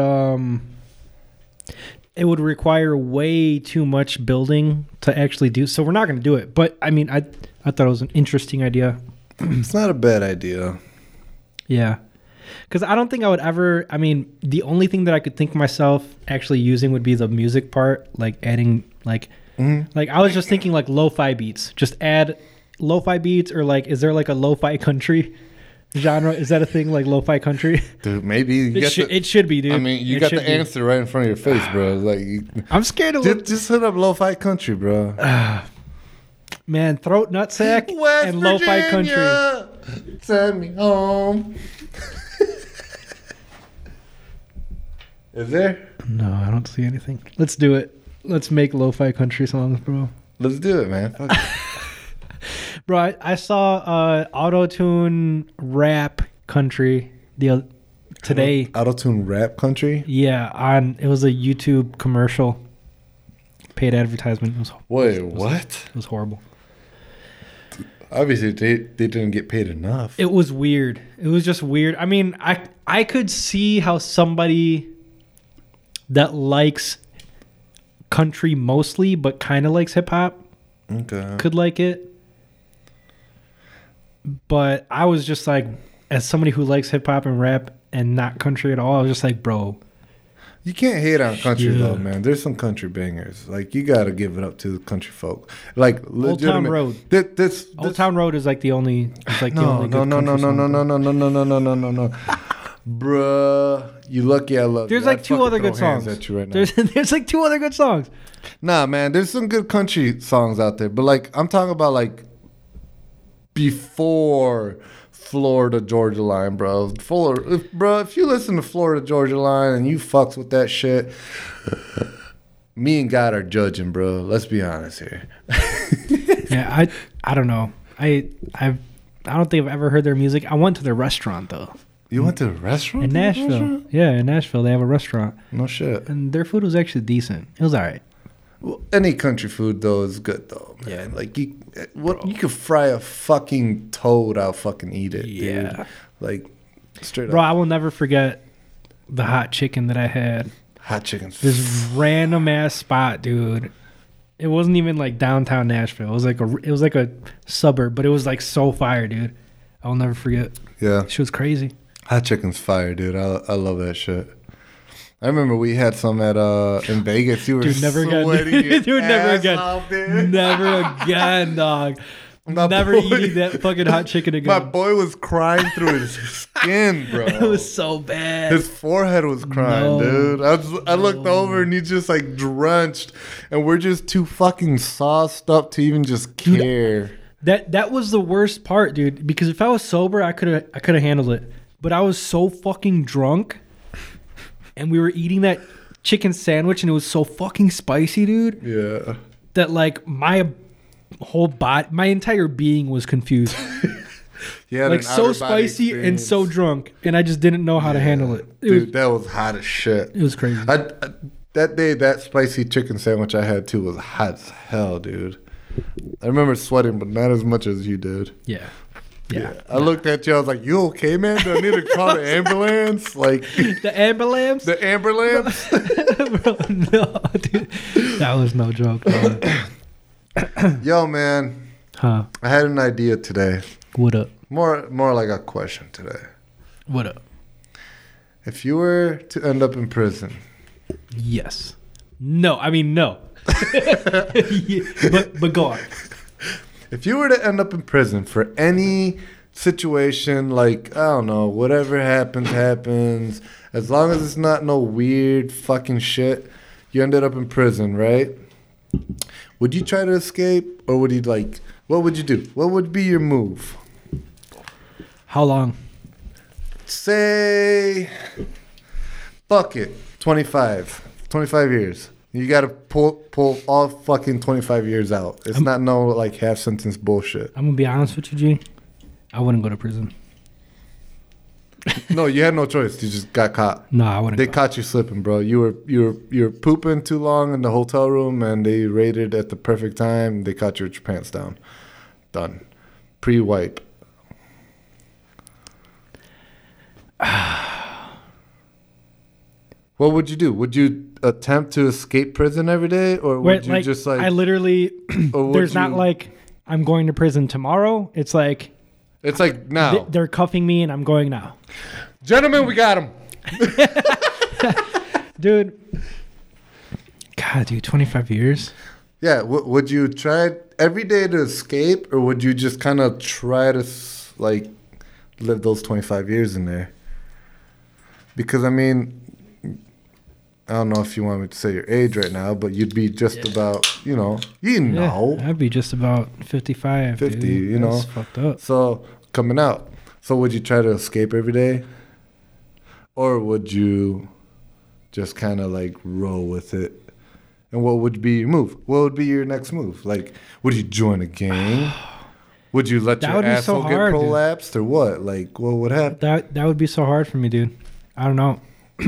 Speaker 2: it would require way too much building to actually do. So we're not going to do it. But I mean, I thought it was an interesting idea.
Speaker 1: It's not a bad idea.
Speaker 2: Yeah. Because I don't think I would ever. I mean, the only thing that I could think myself actually using would be the music part, like adding like I was just thinking like lo-fi beats. Just add lo-fi beats, or like, is there like a lo-fi country genre? Is that a thing, like lo-fi country?
Speaker 1: Dude, maybe
Speaker 2: It should be, dude.
Speaker 1: I mean, you got the answer right in front of your face, bro. Like,
Speaker 2: I'm scared to look.
Speaker 1: just hit up lo-fi country, bro.
Speaker 2: Man, throat nutsack
Speaker 1: West
Speaker 2: and lo-fi country.
Speaker 1: Virginia, send me home. Is there?
Speaker 2: No, I don't see anything. Let's do it. Let's make lo-fi country songs, bro.
Speaker 1: Let's do it, man. Fuck it.
Speaker 2: Bro, I saw auto-tune rap country today.
Speaker 1: Auto-tune rap country?
Speaker 2: Yeah, it was a YouTube commercial. Paid advertisement.
Speaker 1: Wait, what?
Speaker 2: It was horrible.
Speaker 1: Obviously, they didn't get paid enough.
Speaker 2: It was weird. It was just weird. I mean, I could see how somebody that likes country mostly, but kind of likes hip-hop, could like it. But I was just like, as somebody who likes hip-hop and rap and not country at all, I was just like, bro.
Speaker 1: You can't hate on country though, man. There's some country bangers. Like, you gotta give it up to the country folk. Like,
Speaker 2: Old Town Road. Old Town Road is like the only. It's like the only.
Speaker 1: No. Bruh, you lucky I love.
Speaker 2: There's like two other good songs.
Speaker 1: At you right now.
Speaker 2: There's like two other good songs.
Speaker 1: Nah, man, there's some good country songs out there, but like, I'm talking about like before Florida Georgia Line, bro. If you listen to Florida Georgia Line and you fucks with that shit, me and God are judging, bro. Let's be honest here.
Speaker 2: Yeah, I don't know. I don't think I've ever heard their music. I went to their restaurant though.
Speaker 1: You went to a restaurant
Speaker 2: in Nashville? Yeah, in Nashville they have a restaurant.
Speaker 1: No shit.
Speaker 2: And their food was actually decent. It was all right.
Speaker 1: Well, any country food though is good though, man. Yeah. Like you could fry a fucking toad, I'll fucking eat it, dude. Like straight
Speaker 2: Bro,
Speaker 1: up.
Speaker 2: I will never forget the hot chicken that I had.
Speaker 1: Hot chicken's
Speaker 2: this random ass spot, dude. It wasn't even like downtown Nashville. It was like a suburb, but it was like so fire, dude. I'll never forget.
Speaker 1: Yeah.
Speaker 2: She was crazy.
Speaker 1: Hot chicken's fire, dude. I love that shit. I remember we had some at in Vegas. You were
Speaker 2: never
Speaker 1: sweating
Speaker 2: again. Dude, never again.
Speaker 1: Off, dude.
Speaker 2: Never again, dog. Never eating that fucking hot chicken again.
Speaker 1: My boy was crying through his skin, bro.
Speaker 2: It was so bad.
Speaker 1: His forehead was crying, dude. I looked over and he's just like drenched, and we're just too fucking sauced up to even just care.
Speaker 2: That was the worst part, dude. Because if I was sober, I could have handled it. But I was so fucking drunk, and we were eating that chicken sandwich, and it was so fucking spicy, dude.
Speaker 1: Yeah.
Speaker 2: That like my whole body, my entire being was confused.
Speaker 1: Yeah,
Speaker 2: like so spicy and so drunk, and I just didn't know how to handle it.
Speaker 1: Dude, that was hot as shit.
Speaker 2: It was crazy.
Speaker 1: That day, that spicy chicken sandwich I had too was hot as hell, dude. I remember sweating, but not as much as you did.
Speaker 2: Yeah.
Speaker 1: I looked at you. I was like, "You okay, man? Do I need to call the ambulance?" Like
Speaker 2: the ambulance.
Speaker 1: The ambulance.
Speaker 2: Bro, no, dude. That was no joke.
Speaker 1: Yo, man.
Speaker 2: Huh?
Speaker 1: I had an idea today.
Speaker 2: What up?
Speaker 1: More like a question today.
Speaker 2: What up?
Speaker 1: If you were to end up in prison.
Speaker 2: Yes. No. I mean, no. Yeah, but go on.
Speaker 1: If you were to end up in prison for any situation, like, I don't know, whatever happens, as long as it's not no weird fucking shit, you ended up in prison, right? Would you try to escape, or would you what would you do? What would be your move?
Speaker 2: How long?
Speaker 1: Say, fuck it, 25 years. You got to pull all fucking 25 years out. It's not no like half sentence bullshit.
Speaker 2: I'm gonna be honest with you, G. I wouldn't go to prison.
Speaker 1: No, you had no choice. You just got caught.
Speaker 2: No, I wouldn't.
Speaker 1: They caught you slipping, bro. You were pooping too long in the hotel room, and they raided at the perfect time. They caught you with your pants down. Done. Pre-wipe. What would you do? Would you attempt to escape prison every day, or would you just like?
Speaker 2: I literally. There's not like I'm going to prison tomorrow. It's like
Speaker 1: now.
Speaker 2: They're cuffing me and I'm going now.
Speaker 1: Gentlemen, we got him.
Speaker 2: Dude. God, dude, 25 years.
Speaker 1: Yeah. Would you try every day to escape, or would you just kind of try to like live those 25 years in there? Because I mean, I don't know if you want me to say your age right now, but you'd be just about,
Speaker 2: I'd be just about 55.
Speaker 1: 50,
Speaker 2: dude. That's fucked up.
Speaker 1: So coming out. So would you try to escape every day? Or would you just kind of like roll with it? And what would be your move? What would be your next move? Like, would you join a gang? Would you let your asshole get prolapsed, or what? Like, what would happen?
Speaker 2: That would be so hard for me, dude. I don't know.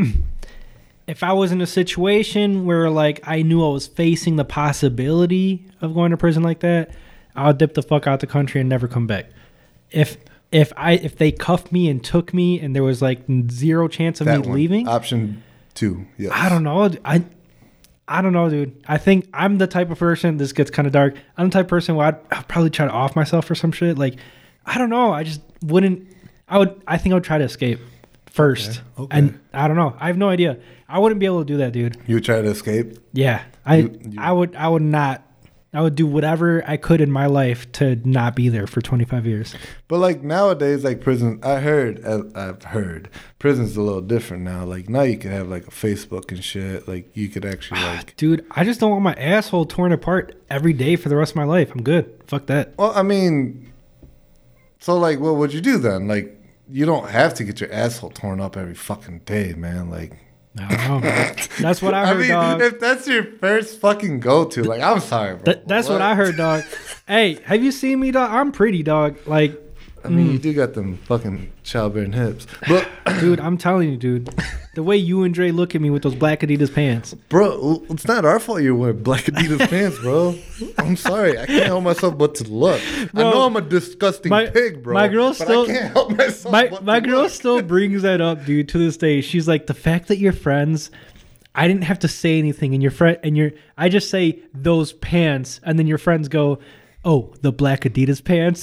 Speaker 2: If I was in a situation where like I knew I was facing the possibility of going to prison like that, I'll dip the fuck out the country and never come back. If they cuffed me and took me and there was like zero chance of me leaving.
Speaker 1: Option 2. Yes.
Speaker 2: I don't know. I don't know, dude. I think I'm the type of person, this gets kind of dark. I'm the type of person where I'd probably try to off myself for some shit. Like, I don't know. I just wouldn't. I think I would try to escape first. Okay. And I don't know. I have no idea. I wouldn't be able to do that, dude.
Speaker 1: You would try to escape?
Speaker 2: Yeah. I would not. I would do whatever I could in my life to not be there for 25 years.
Speaker 1: But like nowadays, like prison, I've heard prison's a little different now. Like now you can have like a Facebook and shit. Like you could actually like.
Speaker 2: Dude, I just don't want my asshole torn apart every day for the rest of my life. I'm good. Fuck that.
Speaker 1: Well, I mean, so like, what would you do then? Like, you don't have to get your asshole torn up every fucking day, man. Like.
Speaker 2: I don't know. That's what I heard, dog.
Speaker 1: If that's your first fucking go-to, like, I'm sorry, bro.
Speaker 2: That's what I heard, dog. Hey, have you seen me, dog? I'm pretty, dog. Like,
Speaker 1: I mean, you do got them fucking childbearing hips. But
Speaker 2: dude, I'm telling you, dude. The way you and Dre look at me with those black Adidas pants.
Speaker 1: Bro, it's not our fault you're wearing black Adidas pants, bro. I'm sorry. I can't help myself but to look. Bro, I know I'm a disgusting pig, bro.
Speaker 2: My girl still,
Speaker 1: I can't help myself
Speaker 2: my girl still brings that up, dude, to this day. She's like, the fact that you're friends, I didn't have to say anything. And I just say those pants. And then your friends go, oh, the black Adidas pants.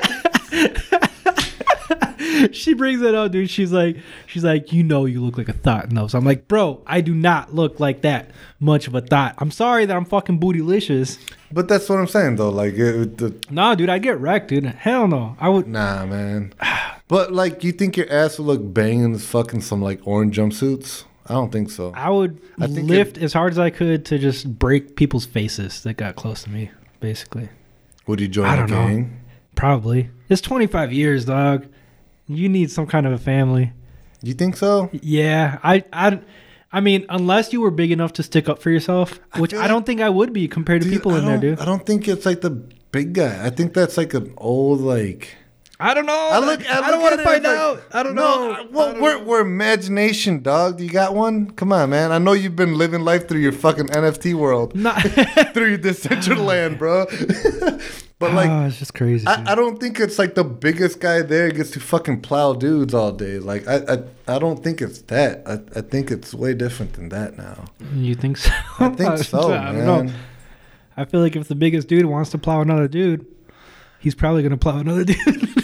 Speaker 2: She brings that up, dude. She's like, you look like a thought in those. I'm like, bro, I do not look like that much of a thought. I'm sorry that I'm fucking bootylicious.
Speaker 1: But that's what I'm saying, though. Like,
Speaker 2: nah, dude, I'd get wrecked, dude. Hell no, I would.
Speaker 1: Nah, man. But like, you think your ass would look banging as fucking some like orange jumpsuits? I don't think so.
Speaker 2: I would lift as hard as I could to just break people's faces that got close to me. Basically. Would you join a gang? Know. Probably. It's 25 years, dog. You need some kind of a family.
Speaker 1: You think so?
Speaker 2: Yeah. I mean, unless you were big enough to stick up for yourself, which I don't think I would be compared to people in there, dude.
Speaker 1: I don't think it's like the big guy. I think that's like an old, like...
Speaker 2: I don't know. I don't want to find out. I don't know.
Speaker 1: Well, we're imagination, dog. You got one? Come on, man. I know you've been living life through your fucking NFT world. Through your Decentraland, bro. But like,
Speaker 2: it's just crazy.
Speaker 1: I don't think it's like the biggest guy there gets to fucking plow dudes all day. Like, I don't think it's that. I think it's way different than that now.
Speaker 2: You think so?
Speaker 1: I think so, man. I don't know.
Speaker 2: I feel like if the biggest dude wants to plow another dude, he's probably going to plow another dude.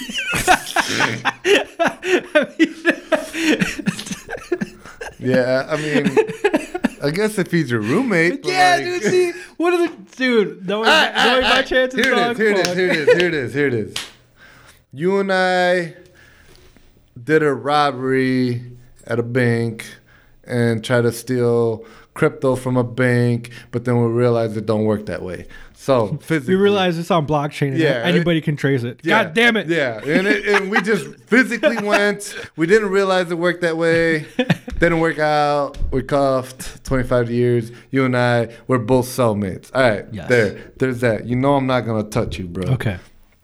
Speaker 1: Yeah, I mean, I guess if he's your roommate.
Speaker 2: Yeah, like, dude, see, what are the... Dude, knowing my chances,
Speaker 1: here it is. You and I did a robbery at a bank and tried to steal crypto from a bank, but then we realized it don't work that way. So physically,
Speaker 2: we realized it's on blockchain. And anybody can trace it.
Speaker 1: Yeah,
Speaker 2: God damn it!
Speaker 1: Yeah, and we just physically went. We didn't realize it worked that way. Didn't work out. We cuffed. 25 years. You and I, we're both cellmates. All right, yes. There's that. You know I'm not gonna touch you, bro.
Speaker 2: Okay.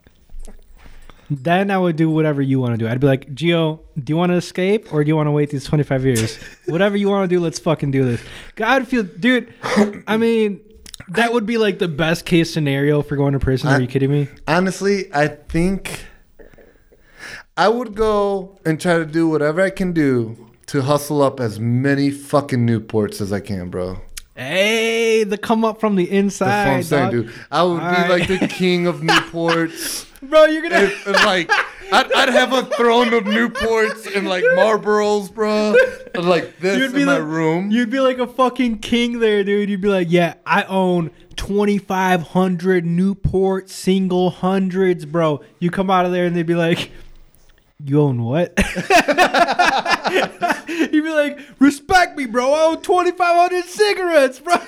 Speaker 2: Then I would do whatever you want to do. I'd be like, Gio, do you want to escape or do you want to wait these 25 years? Whatever you want to do, let's fucking do this. God, dude. I mean. That would be like the best case scenario for going to prison. Are you kidding me?
Speaker 1: Honestly, I think I would go and try to do whatever I can do to hustle up as many fucking Newports as I can, bro.
Speaker 2: Hey, the come up from the inside.
Speaker 1: That's what I'm saying,
Speaker 2: dog.
Speaker 1: dude. I would be like the king of Newports.
Speaker 2: Bro, you're gonna
Speaker 1: And, like, I'd have a throne of Newports and like Marlboros, bro. And, like this in my room.
Speaker 2: You'd be like a fucking king there, dude. You'd be like, yeah, I own 2,500 Newport single hundreds, bro. You come out of there and they'd be like, you own what? You'd be like, respect me, bro. I own 2,500 cigarettes, bro.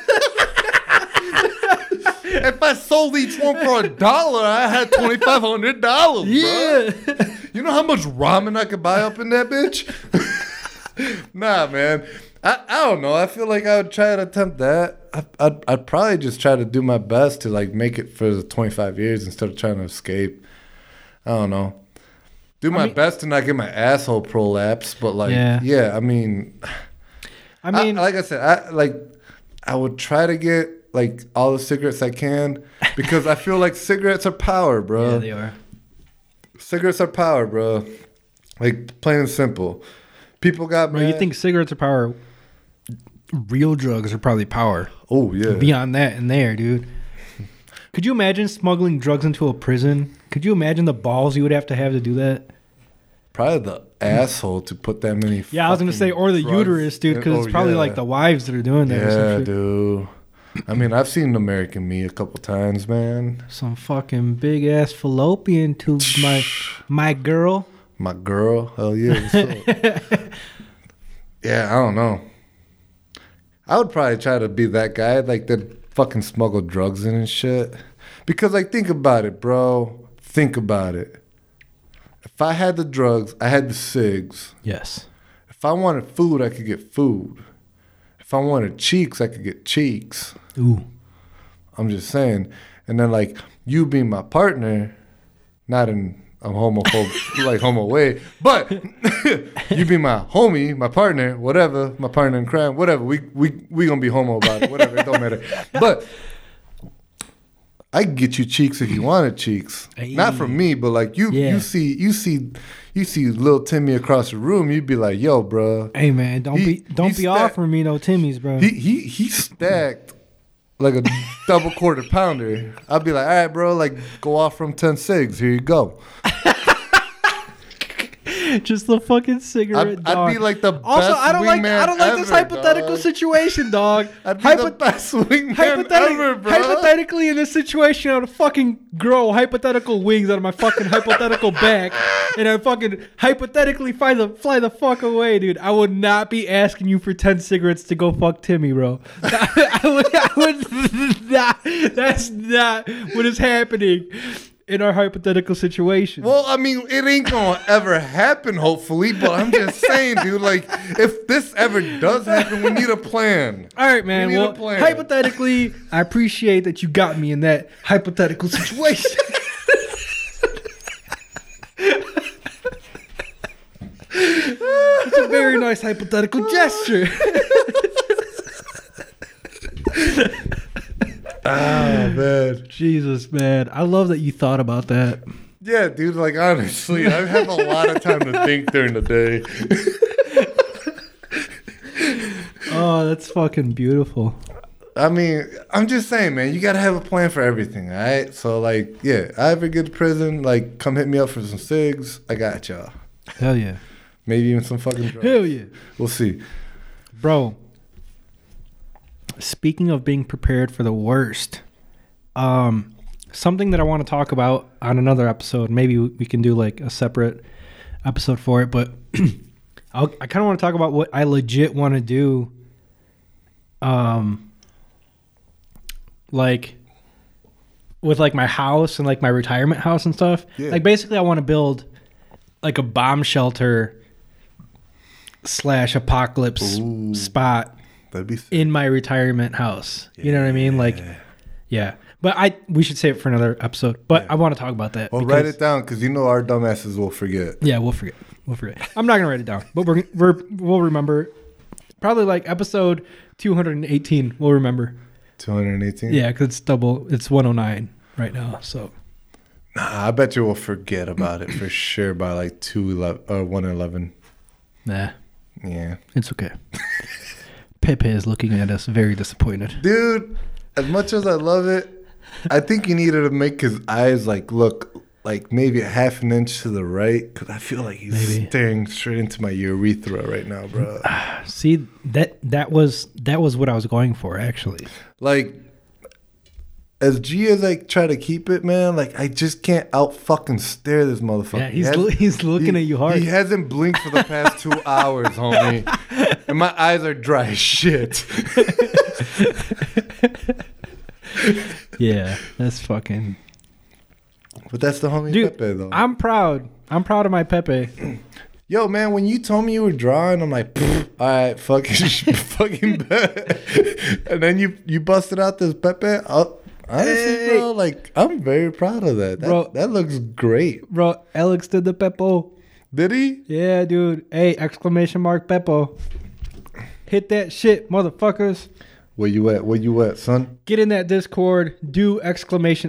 Speaker 1: If I sold each one for $1, I had $2,500, bro.
Speaker 2: Yeah.
Speaker 1: You know how much ramen I could buy up in that bitch? Nah, man. I don't know. I feel like I would try to attempt that. I'd probably just try to do my best to like make it for the 25 years instead of trying to escape. I don't know. Do my best to not get my asshole prolapse, but like, yeah, I mean, like I said, I would try to get like all the cigarettes I can because I feel like cigarettes are power, bro.
Speaker 2: Yeah, they are.
Speaker 1: Cigarettes are power, bro. Like plain and simple. People got
Speaker 2: bro, you think cigarettes are power? Real drugs are probably power.
Speaker 1: Oh yeah.
Speaker 2: Beyond that and there, dude. Could you imagine smuggling drugs into a prison? Could you imagine the balls you would have to do that?
Speaker 1: Probably the asshole to put that many.
Speaker 2: Yeah, I was gonna say, or the uterus, dude, because it's probably like the wives that are doing that.
Speaker 1: Yeah, dude. I mean, I've seen American Me a couple times, man.
Speaker 2: Some fucking big ass fallopian tubes, my girl.
Speaker 1: My girl, hell yeah. What's up? Yeah, I don't know. I would probably try to be that guy, like that fucking smuggle drugs in and shit. Because, like, think about it, bro. Think about it. If I had the drugs, I had the cigs.
Speaker 2: Yes.
Speaker 1: If I wanted food, I could get food. If I wanted cheeks, I could get cheeks.
Speaker 2: Ooh.
Speaker 1: I'm just saying. And then, like, you being my partner, not in a homophobe, like homo way, but you be my homie, my partner, whatever, my partner in crime, whatever. We gonna be homo about it, whatever. It don't matter. But I can get you cheeks if you wanted cheeks. Hey. Not from me, but like you see little Timmy across the room, you'd be like, yo, bro.
Speaker 2: Hey man, don't be offering me no Timmys, bro.
Speaker 1: He stacked like a double quarter pounder. I'd be like, all right, bro, like go off from 10 cigs. Here you go.
Speaker 2: Just the fucking cigarette.
Speaker 1: I'd be like the best
Speaker 2: also, I don't like
Speaker 1: ever,
Speaker 2: this hypothetical situation, dog.
Speaker 1: I'd be the best wingman ever, bro.
Speaker 2: Hypothetically, in this situation, I would fucking grow hypothetical wings out of my fucking hypothetical back, and I fucking hypothetically fly the fuck away, dude. I would not be asking you for 10 cigarettes to go fuck Timmy, bro. I would not. That's not what is happening in our hypothetical situation.
Speaker 1: Well, I mean, it ain't gonna ever happen, hopefully, but I'm just saying, dude, like, if this ever does happen, we need a plan.
Speaker 2: All right, man. Well, hypothetically, I appreciate that you got me in that hypothetical situation. It's a very nice hypothetical gesture.
Speaker 1: Ah, man.
Speaker 2: Jesus, man. I love that you thought about that.
Speaker 1: Yeah, dude, like, honestly, I have a lot of time to think during the day.
Speaker 2: Oh, that's fucking beautiful.
Speaker 1: I mean, I'm just saying, man, you got to have a plan for everything, all right? So, like, yeah, I ever get to prison, like, come hit me up for some cigs. I got y'all.
Speaker 2: Hell yeah.
Speaker 1: Maybe even some fucking drugs.
Speaker 2: Hell yeah.
Speaker 1: We'll see.
Speaker 2: Bro. Speaking of being prepared for the worst, something that I want to talk about on another episode, maybe we can do like a separate episode for it, but I kind of want to talk about what I legit want to do, like with like my house and like my retirement house and stuff. Yeah. Like basically I want to build like a bomb shelter / apocalypse spot.
Speaker 1: That'd be sick.
Speaker 2: In my retirement house. Yeah. You know what I mean? Like, yeah. But we should save it for another episode. But I want to talk about that.
Speaker 1: Well, write it down because you know our dumbasses will forget.
Speaker 2: Yeah, we'll forget. I'm not going to write it down. But we'll remember. Probably like episode 218 we'll remember.
Speaker 1: 218?
Speaker 2: Yeah, because it's double. It's 109 right now. So.
Speaker 1: Nah, I bet you will forget about it for sure by like 111.
Speaker 2: Nah.
Speaker 1: Yeah.
Speaker 2: It's okay. Pepe is looking at us very disappointed.
Speaker 1: Dude, as much as I love it, I think you needed to make his eyes like look like maybe a half an inch to the right, because I feel like he's staring straight into my urethra right now, bro.
Speaker 2: See, that was what I was going for, actually.
Speaker 1: Like, as G as I try to keep it, man, like I just can't out fucking stare this motherfucker.
Speaker 2: Yeah, he's looking at you hard.
Speaker 1: He hasn't blinked for the past 2 hours, homie, and my eyes are dry as shit.
Speaker 2: Yeah, that's fucking.
Speaker 1: But that's the homie
Speaker 2: Dude,
Speaker 1: Pepe, though.
Speaker 2: I'm proud of my Pepe.
Speaker 1: Yo, man, when you told me you were drawing, I'm like, all right, fucking bet. And then you busted out this Pepe. Honestly, bro, like, I'm very proud of that. That looks great.
Speaker 2: Bro, Alex did the Pepo.
Speaker 1: Did he?
Speaker 2: Yeah, dude. Hey, ! Pepo. Hit that shit, motherfuckers.
Speaker 1: Where you at, son?
Speaker 2: Get in that Discord. Type !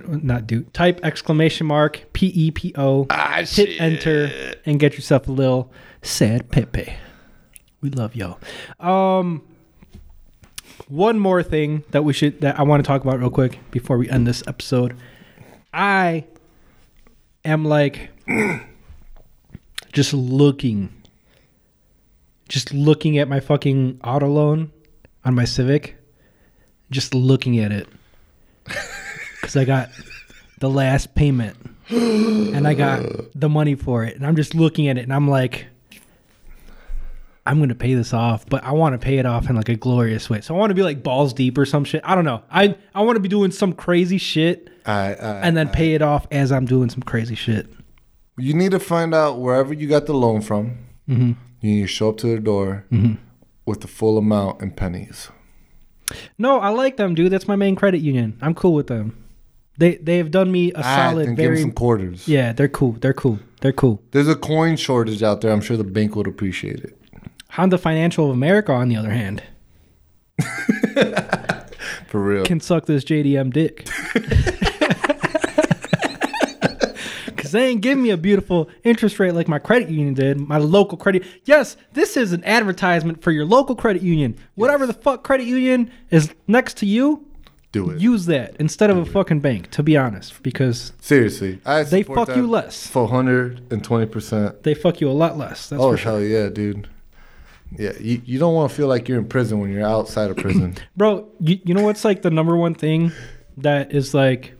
Speaker 2: PEPO. Hit
Speaker 1: shit.
Speaker 2: enter and get yourself a little sad Pepe. We love y'all. One more thing that I want to talk about real quick before we end this episode. I am like just looking at my fucking auto loan on my Civic. Just looking at it. Because I got the last payment. And I got the money for it. And I'm just looking at it and I'm like, I'm going to pay this off, but I want to pay it off in like a glorious way. So I want to be like balls deep or some shit. I don't know. I want to be doing some crazy shit and then pay it off as I'm doing some crazy shit.
Speaker 1: You need to find out wherever you got the loan from. Mm-hmm. You need to show up to the door with the full amount in pennies.
Speaker 2: No, I like them, dude. That's my main credit union. I'm cool with them. They've done me a solid.
Speaker 1: Then give them some quarters.
Speaker 2: Yeah, they're cool.
Speaker 1: There's a coin shortage out there. I'm sure the bank would appreciate it.
Speaker 2: Honda Financial of America, on the other hand,
Speaker 1: for real,
Speaker 2: can suck this JDM dick. Because they ain't giving me a beautiful interest rate like my credit union did. My local credit. Yes, this is an advertisement for your local credit union. Whatever the fuck credit union is next to you,
Speaker 1: do it.
Speaker 2: Use that instead of a fucking bank, to be honest. Because
Speaker 1: seriously,
Speaker 2: they fuck you less.
Speaker 1: 420%.
Speaker 2: They fuck you a lot less. That's for sure.
Speaker 1: Hell yeah, dude. Yeah, you don't want to feel like you're in prison when you're outside of prison.
Speaker 2: Bro, you know what's like the number one thing that is like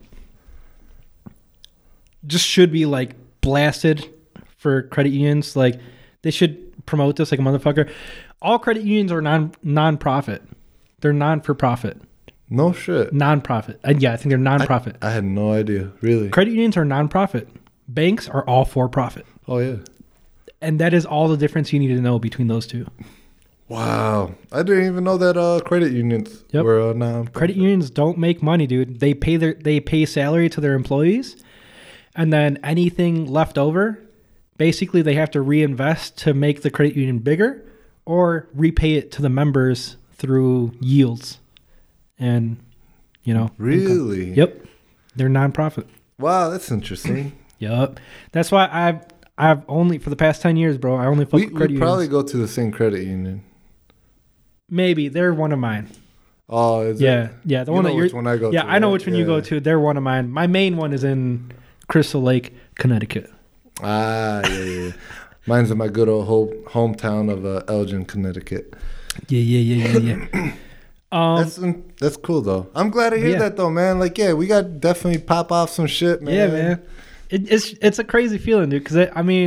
Speaker 2: just should be like blasted for credit unions? Like they should promote this like a motherfucker. All credit unions are non-profit. They're non-for-profit.
Speaker 1: No shit.
Speaker 2: Non-profit. Yeah, I think they're non-profit.
Speaker 1: I had no idea, really.
Speaker 2: Credit unions are non-profit. Banks are all for-profit.
Speaker 1: Oh, yeah.
Speaker 2: And that is all the difference you need to know between those two.
Speaker 1: Wow. I didn't even know that credit unions were non-profit.
Speaker 2: Credit unions don't make money, dude. They pay salary to their employees, and then anything left over, basically they have to reinvest to make the credit union bigger or repay it to the members through yields. And,
Speaker 1: really?
Speaker 2: Income. Yep. They're nonprofit.
Speaker 1: Wow, that's interesting.
Speaker 2: Yep. That's why I've only, for the past 10 years, bro, I only fuck with credit unions.
Speaker 1: We probably go to the same credit union.
Speaker 2: Maybe. They're one of mine.
Speaker 1: Oh, is
Speaker 2: it?
Speaker 1: Yeah.
Speaker 2: Yeah, the one that
Speaker 1: which one I go to.
Speaker 2: Yeah, I know which one you go to. They're one of mine. My main one is in Crystal Lake, Connecticut.
Speaker 1: Ah, yeah. Mine's in my good old hometown of Elgin, Connecticut.
Speaker 2: Yeah.
Speaker 1: That's cool though. I'm glad to hear that though, man. Like, yeah, we got to definitely pop off some shit, man.
Speaker 2: Yeah, man. It's a crazy feeling, dude. Because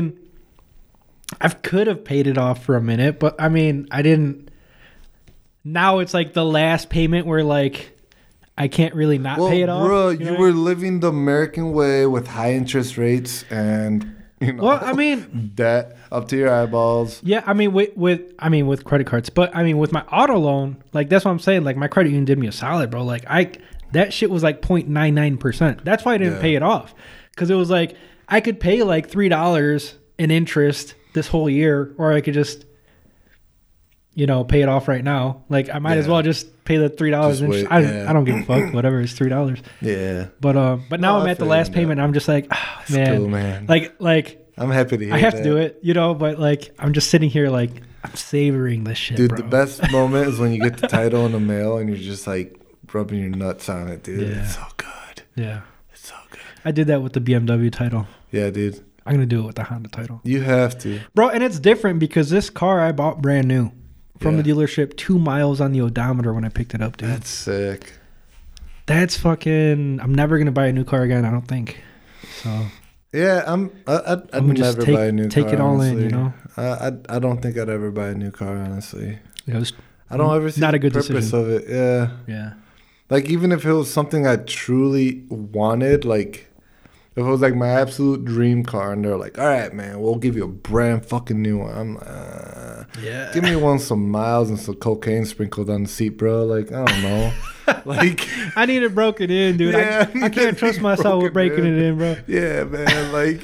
Speaker 2: I could have paid it off for a minute, but I didn't. Now it's like the last payment where like I can't really not pay it off.
Speaker 1: Bro, you were living the American way with high interest rates and. Debt up to your eyeballs.
Speaker 2: Yeah, with credit cards, but with my auto loan, like that's what I'm saying. Like my credit union did me a solid, bro. Like that shit was like 0.99%. That's why I didn't pay it off, because it was like I could pay like $3 in interest this whole year, or I could just pay it off right now. Like I might as well just pay the $3 interest. I don't give a fuck. Whatever, it's $3.
Speaker 1: Yeah.
Speaker 2: But now I'm at the last payment. I'm just like, man.
Speaker 1: Cool, man.
Speaker 2: Like
Speaker 1: I'm happy to hear
Speaker 2: I have
Speaker 1: that.
Speaker 2: to do it, but like I'm just sitting here like I'm savoring this shit,
Speaker 1: Dude,
Speaker 2: bro.
Speaker 1: the best moment is when you get the title in the mail and you're just like rubbing your nuts on it, dude.
Speaker 2: Yeah.
Speaker 1: It's so good.
Speaker 2: Yeah.
Speaker 1: It's so good.
Speaker 2: I did that with the BMW title.
Speaker 1: Yeah, dude.
Speaker 2: I'm going to do it with the Honda title.
Speaker 1: You have to.
Speaker 2: Bro, and it's different because this car I bought brand new from
Speaker 1: Yeah.
Speaker 2: the dealership, 2 miles on the odometer when I picked it up, dude.
Speaker 1: That's sick.
Speaker 2: That's fucking... I'm never going to buy a new car again, I don't think. So...
Speaker 1: Yeah, I'd
Speaker 2: I'm gonna just
Speaker 1: never buy a new car.
Speaker 2: take it all in,
Speaker 1: honestly. I don't think I'd ever buy a new car, honestly.
Speaker 2: It was
Speaker 1: I don't ever see
Speaker 2: not a
Speaker 1: the
Speaker 2: good
Speaker 1: purpose
Speaker 2: decision.
Speaker 1: of it. Yeah.
Speaker 2: Yeah.
Speaker 1: Like, even if it was something I truly wanted, like, if it was, like, my absolute dream car, and they're like, all right, man, we'll give you a brand fucking new one. I'm like,
Speaker 2: Yeah.
Speaker 1: give me one some miles and some cocaine sprinkled on the seat, bro. Like, I don't know. Like,
Speaker 2: I need it broken in, dude.
Speaker 1: Yeah,
Speaker 2: I can't trust myself with breaking it in, bro.
Speaker 1: yeah, man, like,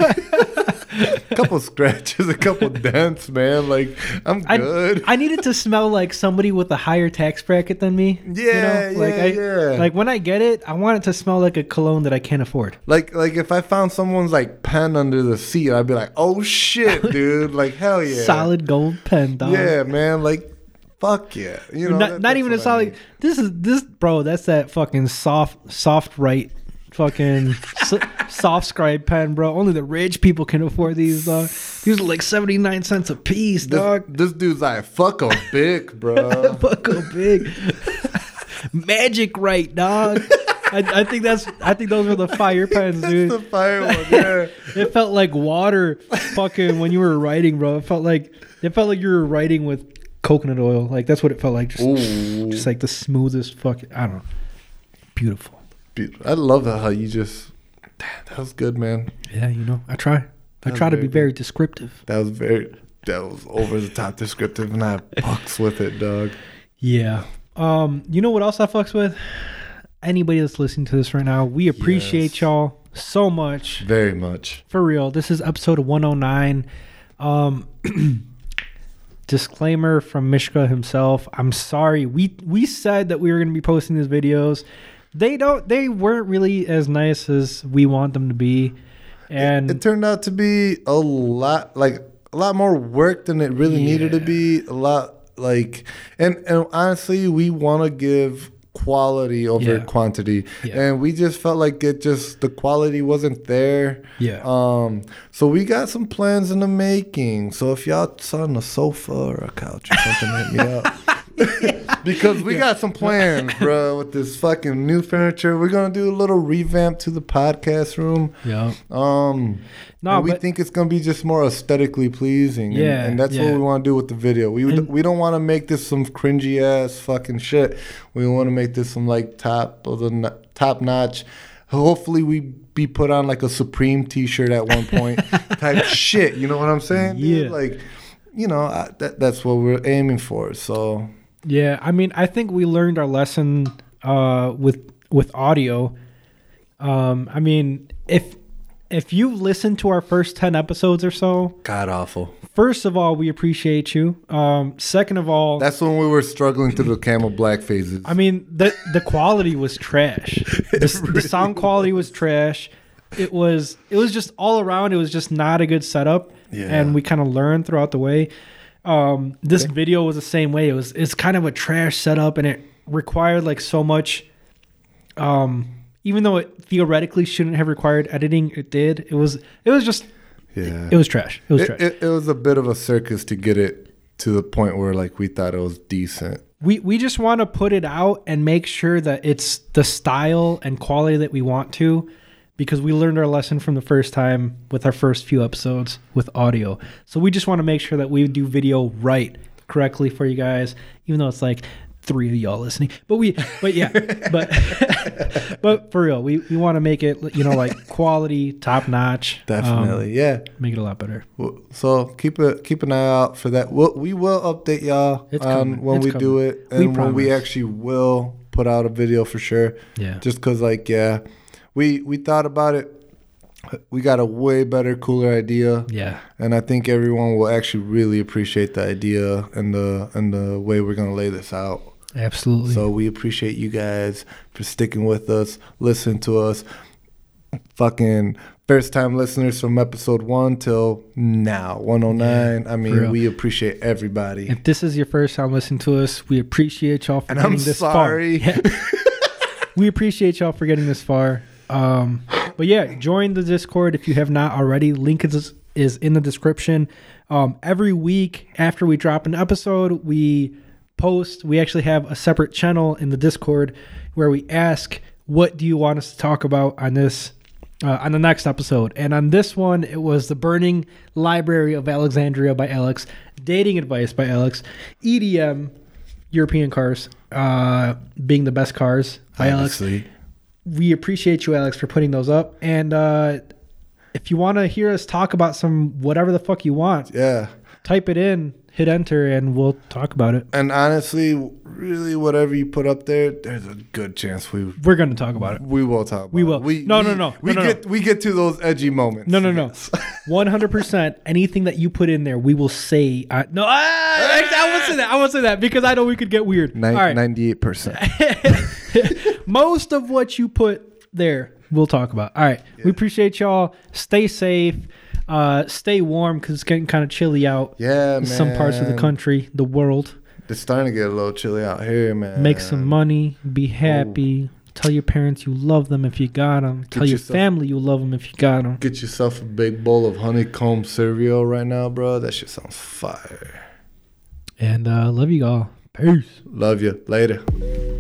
Speaker 1: a couple scratches, a couple dents, man. Like, I'm good.
Speaker 2: I need it to smell like somebody with a higher tax bracket than me.
Speaker 1: Yeah, yeah.
Speaker 2: Like when I get it, I want it to smell like a cologne that I can't afford.
Speaker 1: Like if I found someone's like pen under the seat, I'd be like, oh shit, dude. Like, hell yeah.
Speaker 2: Solid gold pen, dog.
Speaker 1: Yeah, man. Like, fuck yeah. You know,
Speaker 2: not
Speaker 1: that's
Speaker 2: even a
Speaker 1: what I
Speaker 2: solid.
Speaker 1: need.
Speaker 2: This, bro. That's that fucking soft right, fucking soft scribe pen, bro. Only the rich people can afford these, dog. These are like 79 cents a piece, dog.
Speaker 1: This dude's like, fuck a big, bro.
Speaker 2: Fuck a big magic right, dog. I think those were the fire pens,
Speaker 1: That's
Speaker 2: dude.
Speaker 1: the fire one, yeah.
Speaker 2: It felt like water, fucking when you were writing, bro. It felt like you were writing with coconut oil. Like that's what it felt like. Just like the smoothest fucking. I don't know. Beautiful.
Speaker 1: I love how you just. Damn, that was good, man.
Speaker 2: Yeah, I try. I
Speaker 1: That
Speaker 2: try
Speaker 1: was
Speaker 2: to
Speaker 1: very
Speaker 2: be very descriptive.
Speaker 1: That was over the top descriptive, and I fucks with it, dog.
Speaker 2: Yeah. You know what else I fucks with? Anybody that's listening to this right now, we appreciate
Speaker 1: Yes.
Speaker 2: y'all so much.
Speaker 1: Very much.
Speaker 2: For real. This is episode 109. Disclaimer from Mishka himself. I'm sorry. We said that we were going to be posting these videos. They weren't really as nice as we want them to be. And
Speaker 1: It turned out to be a lot more work than it really needed to be. A lot and honestly, we want to give quality over quantity, and we just felt like the quality wasn't there. So we got some plans in the making. So if y'all saw on a sofa or a couch or something, hit me up. Because we got some plans, bro, with this fucking new furniture. We're gonna do a little revamp to the podcast room. And we think it's gonna be just more aesthetically pleasing. And that's what we want to do with the video. We don't want to make this some cringy ass fucking shit. We want to make this some like top notch. Hopefully we be put on like a Supreme t-shirt at one point type shit. You know what I'm saying?
Speaker 2: Yeah.
Speaker 1: Dude? Like, that's what we're aiming for. So
Speaker 2: yeah, I mean, I think we learned our lesson with audio. I mean, if you've listened to our first 10 episodes or so,
Speaker 1: god awful.
Speaker 2: First of all, we appreciate you. Second of all,
Speaker 1: that's when we were struggling through the Camel Black phases.
Speaker 2: I mean, the quality was trash. The sound quality was trash. It was just all around. It was just not a good setup.
Speaker 1: Yeah.
Speaker 2: And we kind of learned throughout the way. This video was the same way. It's kind of a trash setup, and it required like so much. Even though it theoretically shouldn't have required editing, it did. It was just.
Speaker 1: Yeah.
Speaker 2: It was trash. It was trash.
Speaker 1: It was a bit of a circus to get it to the point where like we thought it was decent.
Speaker 2: We just want to put it out and make sure that it's the style and quality that we want to, because we learned our lesson from the first time with our first few episodes with audio. So we just want to make sure that we do video correctly for you guys, even though it's like 3 of y'all listening. But for real, we want to make it, like quality, top notch.
Speaker 1: Definitely, yeah.
Speaker 2: Make it a lot better.
Speaker 1: So keep an eye out for that. We will update y'all when we do it, and when we actually will put out a video for sure.
Speaker 2: Yeah.
Speaker 1: Just because, we thought about it. We got a way better, cooler idea.
Speaker 2: Yeah.
Speaker 1: And I think everyone will actually really appreciate the idea and the way we're gonna lay this out.
Speaker 2: Absolutely.
Speaker 1: So we appreciate you guys for sticking with us, listening to us. fucking first time listeners from episode 1 till now, 109. I mean, we appreciate everybody.
Speaker 2: If this is your first time listening to us, we appreciate y'all for getting this
Speaker 1: sorry.
Speaker 2: far. We appreciate y'all for getting this far. But yeah, join the Discord if you have not already. Link is in the description. Every week after we drop an episode, we post. We actually have a separate channel in the Discord where we ask, what do you want us to talk about on this on the next episode? And on this one, it was The Burning Library of Alexandria by Alex, Dating Advice by Alex, EDM, European Cars, being the best cars by Alex. We appreciate you, Alex, for putting those up. And if you want to hear us talk about some whatever the fuck you want, type it in, hit enter, and we'll talk about it.
Speaker 1: And honestly, really, whatever you put up there, there's a good chance we're
Speaker 2: going to talk about it.
Speaker 1: We will talk about
Speaker 2: it. We will.
Speaker 1: We get to those edgy moments.
Speaker 2: No. 100%. Anything that you put in there, we will say. I won't say that because I know we could get weird.
Speaker 1: 98%.
Speaker 2: Most of what you put there, we'll talk about. All right. Yeah. We appreciate y'all. Stay safe. Stay warm because it's getting kind of chilly out.
Speaker 1: Yeah,
Speaker 2: in some parts of the country, the world.
Speaker 1: It's starting to get a little chilly out here, man.
Speaker 2: Make some money. Be happy. Ooh. Tell your parents you love them if you got them. Tell your family you love them if you got them.
Speaker 1: Get yourself a big bowl of honeycomb cereal right now, bro. That shit sounds fire.
Speaker 2: And love you all. Peace.
Speaker 1: Love you. Later.